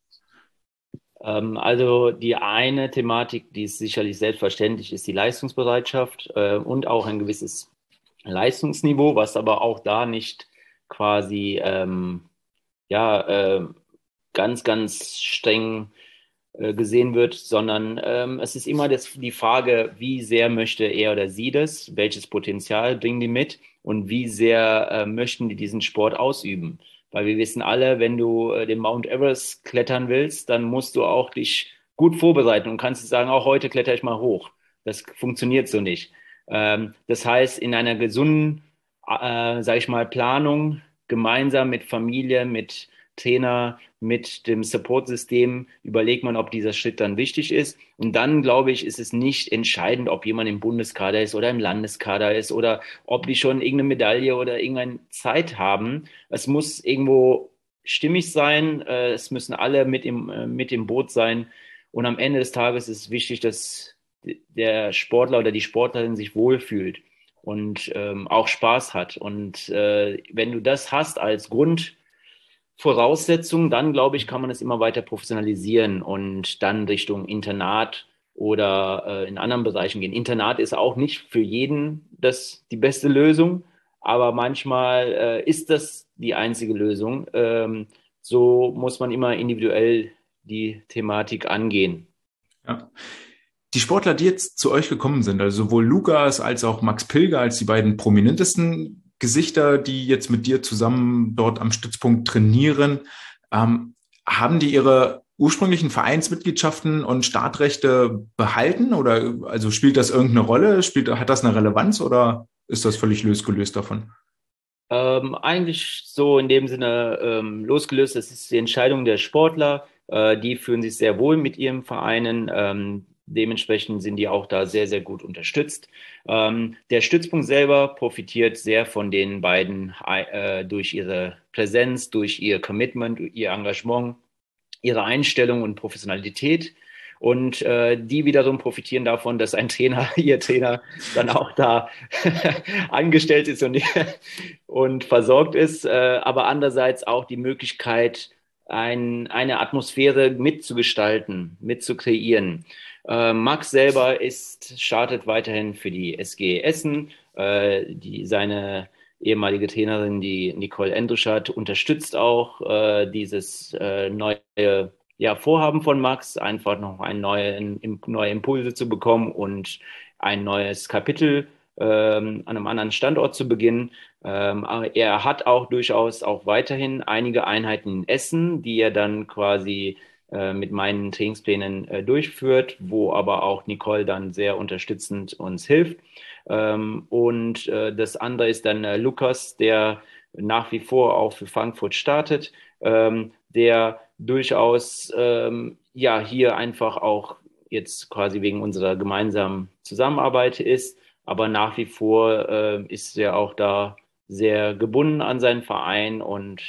Ähm, also die eine Thematik, die ist sicherlich selbstverständlich, ist die Leistungsbereitschaft äh, und auch ein gewisses Leistungsniveau, was aber auch da nicht quasi ähm, ja, äh, ganz, ganz streng äh, gesehen wird, sondern ähm, es ist immer das, die Frage, wie sehr möchte er oder sie das, welches Potenzial bringen die mit und wie sehr äh, möchten die diesen Sport ausüben. Weil wir wissen alle, wenn du äh, den Mount Everest klettern willst, dann musst du auch dich gut vorbereiten und kannst sagen, auch heute kletter ich mal hoch. Das funktioniert so nicht. Ähm, das heißt, in einer gesunden, äh, sage ich mal, Planung, gemeinsam mit Familie, mit Trainer, mit dem Support-System überlegt man, ob dieser Schritt dann wichtig ist. Und dann, glaube ich, ist es nicht entscheidend, ob jemand im Bundeskader ist oder im Landeskader ist oder ob die schon irgendeine Medaille oder irgendeine Zeit haben. Es muss irgendwo stimmig sein. Äh, es müssen alle mit im, äh, mit im Boot sein. Und am Ende des Tages ist es wichtig, dass der Sportler oder die Sportlerin sich wohlfühlt und ähm, auch Spaß hat. Und äh, wenn du das hast als Grundvoraussetzung, dann glaube ich, kann man es immer weiter professionalisieren und dann Richtung Internat oder äh, in anderen Bereichen gehen. Internat ist auch nicht für jeden das die beste Lösung, aber manchmal äh, ist das die einzige Lösung. Ähm, so muss man immer individuell die Thematik angehen. Ja. Die Sportler, die jetzt zu euch gekommen sind, also sowohl Lukas als auch Max Pilger als die beiden prominentesten Gesichter, die jetzt mit dir zusammen dort am Stützpunkt trainieren, ähm, haben die ihre ursprünglichen Vereinsmitgliedschaften und Startrechte behalten oder also spielt das irgendeine Rolle? Spielt, hat das eine Relevanz oder ist das völlig losgelöst davon? Ähm, eigentlich so in dem Sinne ähm, losgelöst, das ist die Entscheidung der Sportler. Äh, die fühlen sich sehr wohl mit ihren Vereinen. Ähm, dementsprechend sind die auch da sehr, sehr gut unterstützt. Ähm, der Stützpunkt selber profitiert sehr von den beiden äh, durch ihre Präsenz, durch ihr Commitment, ihr Engagement, ihre Einstellung und Professionalität. Und äh, die wiederum profitieren davon, dass ein Trainer, ihr Trainer, dann auch da angestellt ist und, und versorgt ist. Äh, aber andererseits auch die Möglichkeit, ein, eine Atmosphäre mitzugestalten, mitzukreieren. Äh, Max selber ist, startet weiterhin für die S G Essen. Äh, die, seine ehemalige Trainerin, die Nicole Endrischat, unterstützt auch äh, dieses äh, neue ja, Vorhaben von Max, einfach noch ein neue, in, neue Impulse zu bekommen und ein neues Kapitel ähm, an einem anderen Standort zu beginnen. Ähm, aber er hat auch durchaus auch weiterhin einige Einheiten in Essen, die er dann quasi äh, mit meinen Trainingsplänen äh, durchführt, wo aber auch Nicole dann sehr unterstützend uns hilft. Ähm, und äh, das andere ist dann äh, Lukas, der nach wie vor auch für Frankfurt startet, ähm, der durchaus ähm, ja hier einfach auch jetzt quasi wegen unserer gemeinsamen Zusammenarbeit ist, aber nach wie vor äh, ist er auch da sehr gebunden an seinen Verein und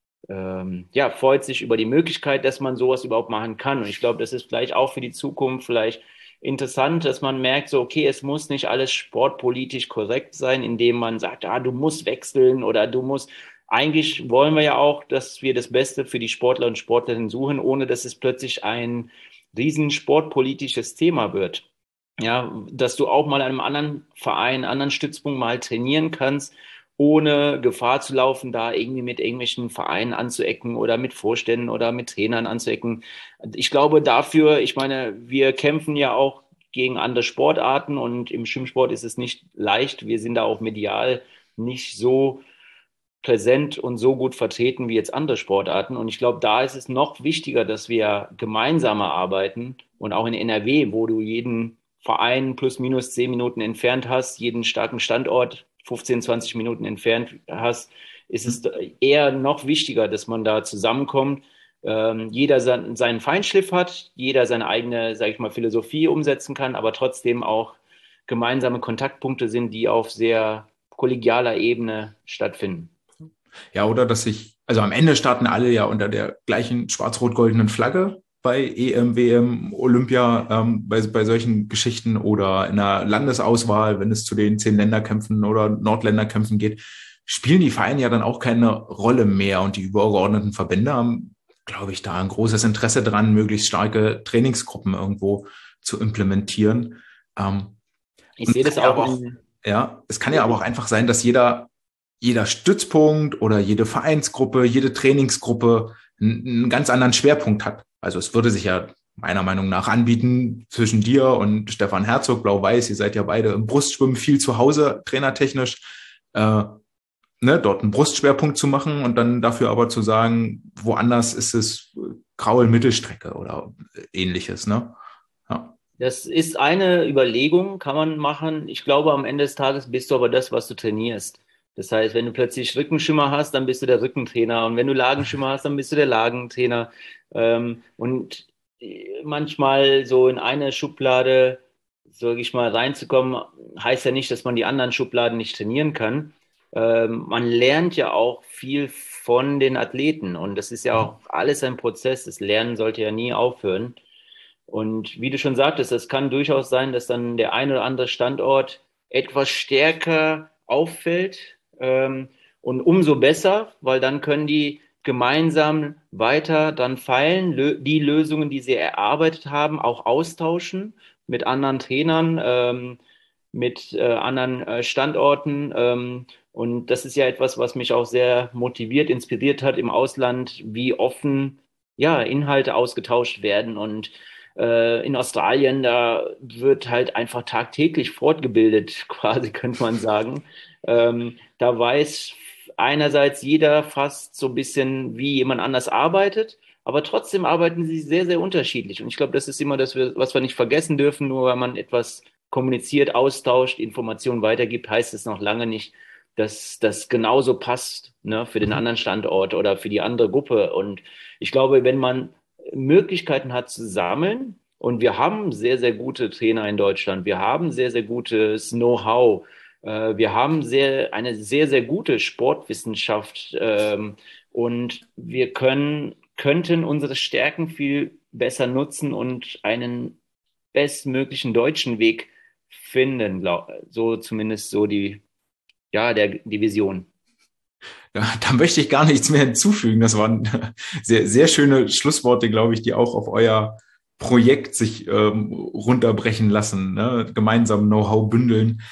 ähm, ja, freut sich über die Möglichkeit, dass man sowas überhaupt machen kann. Und ich glaube, das ist vielleicht auch für die Zukunft vielleicht interessant, dass man merkt, so, okay, es muss nicht alles sportpolitisch korrekt sein, indem man sagt, ah, du musst wechseln oder du musst. Eigentlich wollen wir ja auch, dass wir das Beste für die Sportler und Sportlerinnen suchen, ohne dass es plötzlich ein riesen sportpolitisches Thema wird. Ja, dass du auch mal an einem anderen Verein, anderen Stützpunkt mal trainieren kannst, ohne Gefahr zu laufen, da irgendwie mit irgendwelchen Vereinen anzuecken oder mit Vorständen oder mit Trainern anzuecken. Ich glaube dafür, ich meine, wir kämpfen ja auch gegen andere Sportarten und im Schwimmsport ist es nicht leicht. Wir sind da auch medial nicht so präsent und so gut vertreten wie jetzt andere Sportarten. Und ich glaube, da ist es noch wichtiger, dass wir gemeinsamer arbeiten und auch in N R W, wo du jeden Verein plus minus zehn Minuten entfernt hast, jeden starken Standort fünfzehn, zwanzig Minuten entfernt hast, ist es eher noch wichtiger, dass man da zusammenkommt, ähm, jeder sein, seinen Feinschliff hat, jeder seine eigene, sage ich mal, Philosophie umsetzen kann, aber trotzdem auch gemeinsame Kontaktpunkte sind, die auf sehr kollegialer Ebene stattfinden. Ja, oder dass sich, also am Ende starten alle ja unter der gleichen schwarz-rot-goldenen Flagge bei E M, W M, Olympia, ähm, bei, bei solchen Geschichten oder in der Landesauswahl, wenn es zu den zehn Länderkämpfen oder Nordländerkämpfen geht, spielen die Vereine ja dann auch keine Rolle mehr und die übergeordneten Verbände haben, glaube ich, da ein großes Interesse dran, möglichst starke Trainingsgruppen irgendwo zu implementieren. Ähm, ich sehe das ja auch. auch ja, es kann ja aber auch einfach sein, dass jeder jeder Stützpunkt oder jede Vereinsgruppe, jede Trainingsgruppe einen, einen ganz anderen Schwerpunkt hat. Also es würde sich ja meiner Meinung nach anbieten zwischen dir und Stefan Herzog, Blau-Weiß. Ihr seid ja beide im Brustschwimmen viel zu Hause, trainertechnisch. Äh, ne, dort einen Brustschwerpunkt zu machen und dann dafür aber zu sagen, woanders ist es graue Mittelstrecke oder ähnliches. Ne? Ja. Das ist eine Überlegung, kann man machen. Ich glaube, am Ende des Tages bist du aber das, was du trainierst. Das heißt, wenn du plötzlich Rückenschimmer hast, dann bist du der Rückentrainer. Und wenn du Lagenschimmer hast, dann bist du der Lagentrainer. Ähm, und manchmal so in eine Schublade, sage ich mal, reinzukommen, heißt ja nicht, dass man die anderen Schubladen nicht trainieren kann. Ähm, man lernt ja auch viel von den Athleten. Und das ist ja auch alles ein Prozess. Das Lernen sollte ja nie aufhören. Und wie du schon sagtest, es kann durchaus sein, dass dann der ein oder andere Standort etwas stärker auffällt. Ähm, und umso besser, weil dann können die gemeinsam weiter dann feilen, lö- die Lösungen, die sie erarbeitet haben, auch austauschen mit anderen Trainern, ähm, mit äh, anderen äh, Standorten. Ähm, und das ist ja etwas, was mich auch sehr motiviert, inspiriert hat im Ausland, wie offen ja, Inhalte ausgetauscht werden. Und äh, in Australien, da wird halt einfach tagtäglich fortgebildet, quasi könnte man sagen. Ähm, da weiß einerseits jeder fast so ein bisschen, wie jemand anders arbeitet, aber trotzdem arbeiten sie sehr, sehr unterschiedlich. Und ich glaube, das ist immer das, was wir nicht vergessen dürfen. Nur weil man etwas kommuniziert, austauscht, Informationen weitergibt, heißt es noch lange nicht, dass das genauso passt, ne, für den anderen Standort oder für die andere Gruppe. Und ich glaube, wenn man Möglichkeiten hat zu sammeln, und wir haben sehr, sehr gute Trainer in Deutschland, wir haben sehr, sehr gutes Know-how, äh, wir haben sehr, eine sehr, sehr gute Sportwissenschaft, ähm, und wir können, könnten unsere Stärken viel besser nutzen und einen bestmöglichen deutschen Weg finden, glaub, so zumindest so die, ja, der, die Vision. Ja, da möchte ich gar nichts mehr hinzufügen. Das waren sehr, sehr schöne Schlussworte, glaube ich, die auch auf euer Projekt sich ähm, runterbrechen lassen, ne? Gemeinsam Know-how bündeln.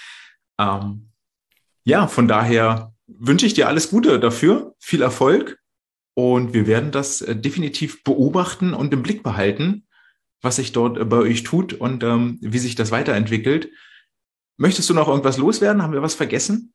Ähm, ja, von daher wünsche ich dir alles Gute dafür, viel Erfolg, und wir werden das äh, definitiv beobachten und im Blick behalten, was sich dort äh, bei euch tut und ähm, wie sich das weiterentwickelt. Möchtest du noch irgendwas loswerden? Haben wir was vergessen?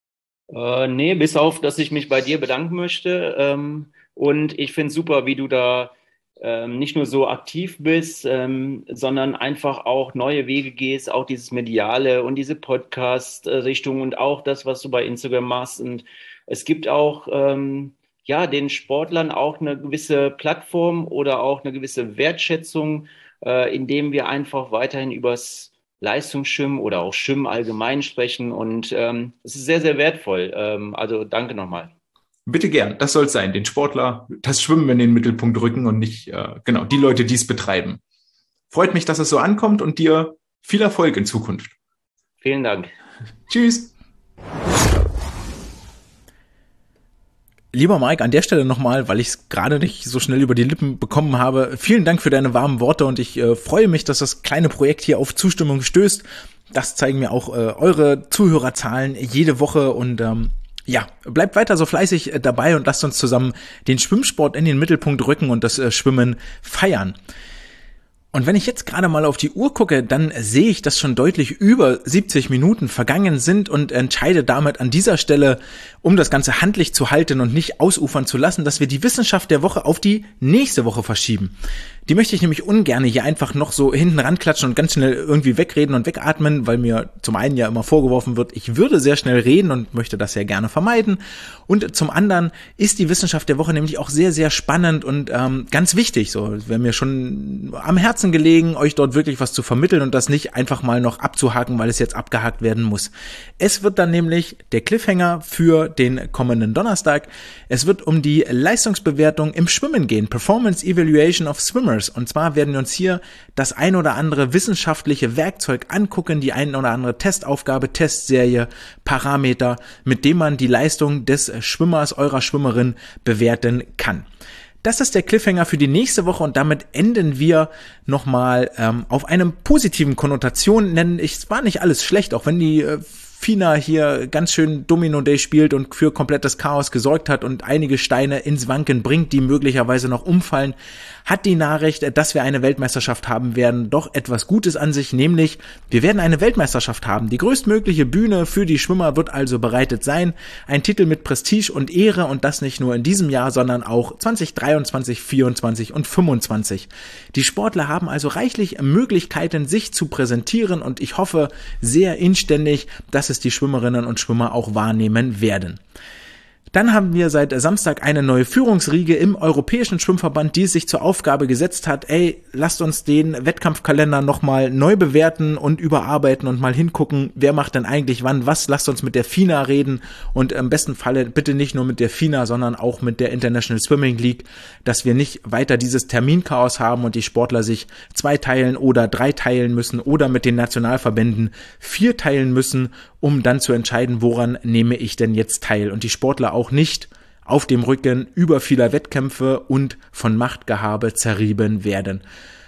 Äh, nee, bis auf, dass ich mich bei dir bedanken möchte. Ähm, und ich finde es super, wie du da ähm, nicht nur so aktiv bist, ähm, sondern einfach auch neue Wege gehst, auch dieses Mediale und diese Podcast-Richtung und auch das, was du bei Instagram machst. Und es gibt auch ähm, ja, den Sportlern auch eine gewisse Plattform oder auch eine gewisse Wertschätzung, äh, indem wir einfach weiterhin übers Leistungsschwimmen oder auch Schwimmen allgemein sprechen, und ähm, es ist sehr, sehr wertvoll. Ähm, also danke nochmal. Bitte gern, das soll es sein. Den Sportler, das Schwimmen in den Mittelpunkt rücken und nicht, äh, genau, die Leute, die es betreiben. Freut mich, dass es so ankommt, und dir viel Erfolg in Zukunft. Vielen Dank. Tschüss. Lieber Mike, an der Stelle nochmal, weil ich es gerade nicht so schnell über die Lippen bekommen habe, vielen Dank für deine warmen Worte, und ich äh, freue mich, dass das kleine Projekt hier auf Zustimmung stößt. Das zeigen mir auch äh, eure Zuhörerzahlen jede Woche, und ähm, ja, bleibt weiter so fleißig äh, dabei und lasst uns zusammen den Schwimmsport in den Mittelpunkt rücken und das äh, Schwimmen feiern. Und wenn ich jetzt gerade mal auf die Uhr gucke, dann sehe ich, dass schon deutlich über siebzig Minuten vergangen sind, und entscheide damit an dieser Stelle, um das Ganze handlich zu halten und nicht ausufern zu lassen, dass wir die Wissenschaft der Woche auf die nächste Woche verschieben. Die möchte ich nämlich ungern hier einfach noch so hinten ranklatschen und ganz schnell irgendwie wegreden und wegatmen, weil mir zum einen ja immer vorgeworfen wird, ich würde sehr schnell reden und möchte das ja gerne vermeiden. Und zum anderen ist die Wissenschaft der Woche nämlich auch sehr, sehr spannend und ähm, ganz wichtig. So, es wäre mir schon am Herzen gelegen, euch dort wirklich was zu vermitteln und das nicht einfach mal noch abzuhaken, weil es jetzt abgehakt werden muss. Es wird dann nämlich der Cliffhanger für den kommenden Donnerstag. Es wird um die Leistungsbewertung im Schwimmen gehen, Performance Evaluation of Swimmers. Und zwar werden wir uns hier das ein oder andere wissenschaftliche Werkzeug angucken, die ein oder andere Testaufgabe, Testserie, Parameter, mit dem man die Leistung des Schwimmers, eurer Schwimmerin bewerten kann. Das ist der Cliffhanger für die nächste Woche, und damit enden wir nochmal ähm, auf einem positiven Konnotation, denn es war nicht alles schlecht, auch wenn die äh, FINA hier ganz schön Domino Day spielt und für komplettes Chaos gesorgt hat und einige Steine ins Wanken bringt, die möglicherweise noch umfallen, hat die Nachricht, dass wir eine Weltmeisterschaft haben werden, doch etwas Gutes an sich, nämlich wir werden eine Weltmeisterschaft haben. Die größtmögliche Bühne für die Schwimmer wird also bereitet sein. Ein Titel mit Prestige und Ehre und das nicht nur in diesem Jahr, sondern auch zwanzig dreiundzwanzig, vierundzwanzig und fünfundzwanzig. Die Sportler haben also reichlich Möglichkeiten, sich zu präsentieren und ich hoffe sehr inständig, dass es die Schwimmerinnen und Schwimmer auch wahrnehmen werden. Dann haben wir seit Samstag eine neue Führungsriege im Europäischen Schwimmverband, die es sich zur Aufgabe gesetzt hat, ey, lasst uns den Wettkampfkalender nochmal neu bewerten und überarbeiten und mal hingucken, wer macht denn eigentlich wann was, lasst uns mit der FINA reden und im besten Falle bitte nicht nur mit der FINA, sondern auch mit der International Swimming League, dass wir nicht weiter dieses Terminchaos haben und die Sportler sich zwei teilen oder drei teilen müssen oder mit den Nationalverbänden vier teilen müssen, um dann zu entscheiden, woran nehme ich denn jetzt teil und die Sportler auch nicht auf dem Rücken über vieler Wettkämpfe und von Machtgehabe zerrieben werden.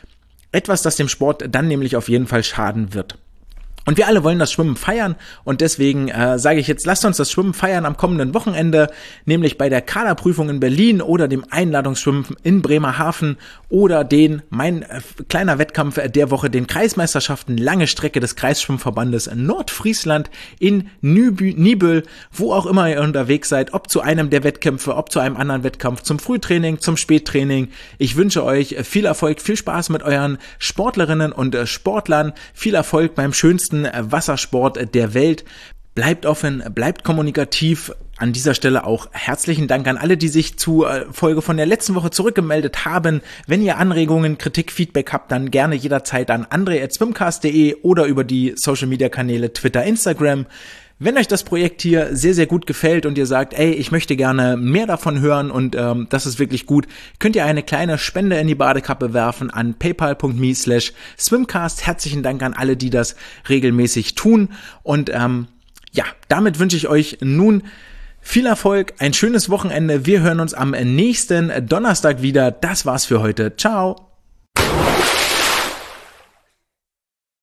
Etwas, das dem Sport dann nämlich auf jeden Fall schaden wird. Und wir alle wollen das Schwimmen feiern und deswegen äh, sage ich jetzt, lasst uns das Schwimmen feiern am kommenden Wochenende, nämlich bei der Kaderprüfung in Berlin oder dem Einladungsschwimmen in Bremerhaven oder den, mein äh, kleiner Wettkampf der Woche, den Kreismeisterschaften lange Strecke des Kreisschwimmverbandes Nordfriesland in Nübü, Nibel, wo auch immer ihr unterwegs seid, ob zu einem der Wettkämpfe, ob zu einem anderen Wettkampf, zum Frühtraining, zum Spättraining. Ich wünsche euch viel Erfolg, viel Spaß mit euren Sportlerinnen und äh, Sportlern, viel Erfolg beim schönsten Wassersport der Welt. Bleibt offen, bleibt kommunikativ. An dieser Stelle auch herzlichen Dank an alle, die sich zur Folge von der letzten Woche zurückgemeldet haben. Wenn ihr Anregungen, Kritik, Feedback habt, dann gerne jederzeit an andre at swimcast punkt de oder über die Social Media Kanäle Twitter, Instagram. Wenn euch das Projekt hier sehr, sehr gut gefällt und ihr sagt, ey, ich möchte gerne mehr davon hören und ähm, das ist wirklich gut, könnt ihr eine kleine Spende in die Badekappe werfen an paypal punkt me slash swimcast. Herzlichen Dank an alle, die das regelmäßig tun. Und ähm, ja, damit wünsche ich euch nun viel Erfolg, ein schönes Wochenende. Wir hören uns am nächsten Donnerstag wieder. Das war's für heute. Ciao.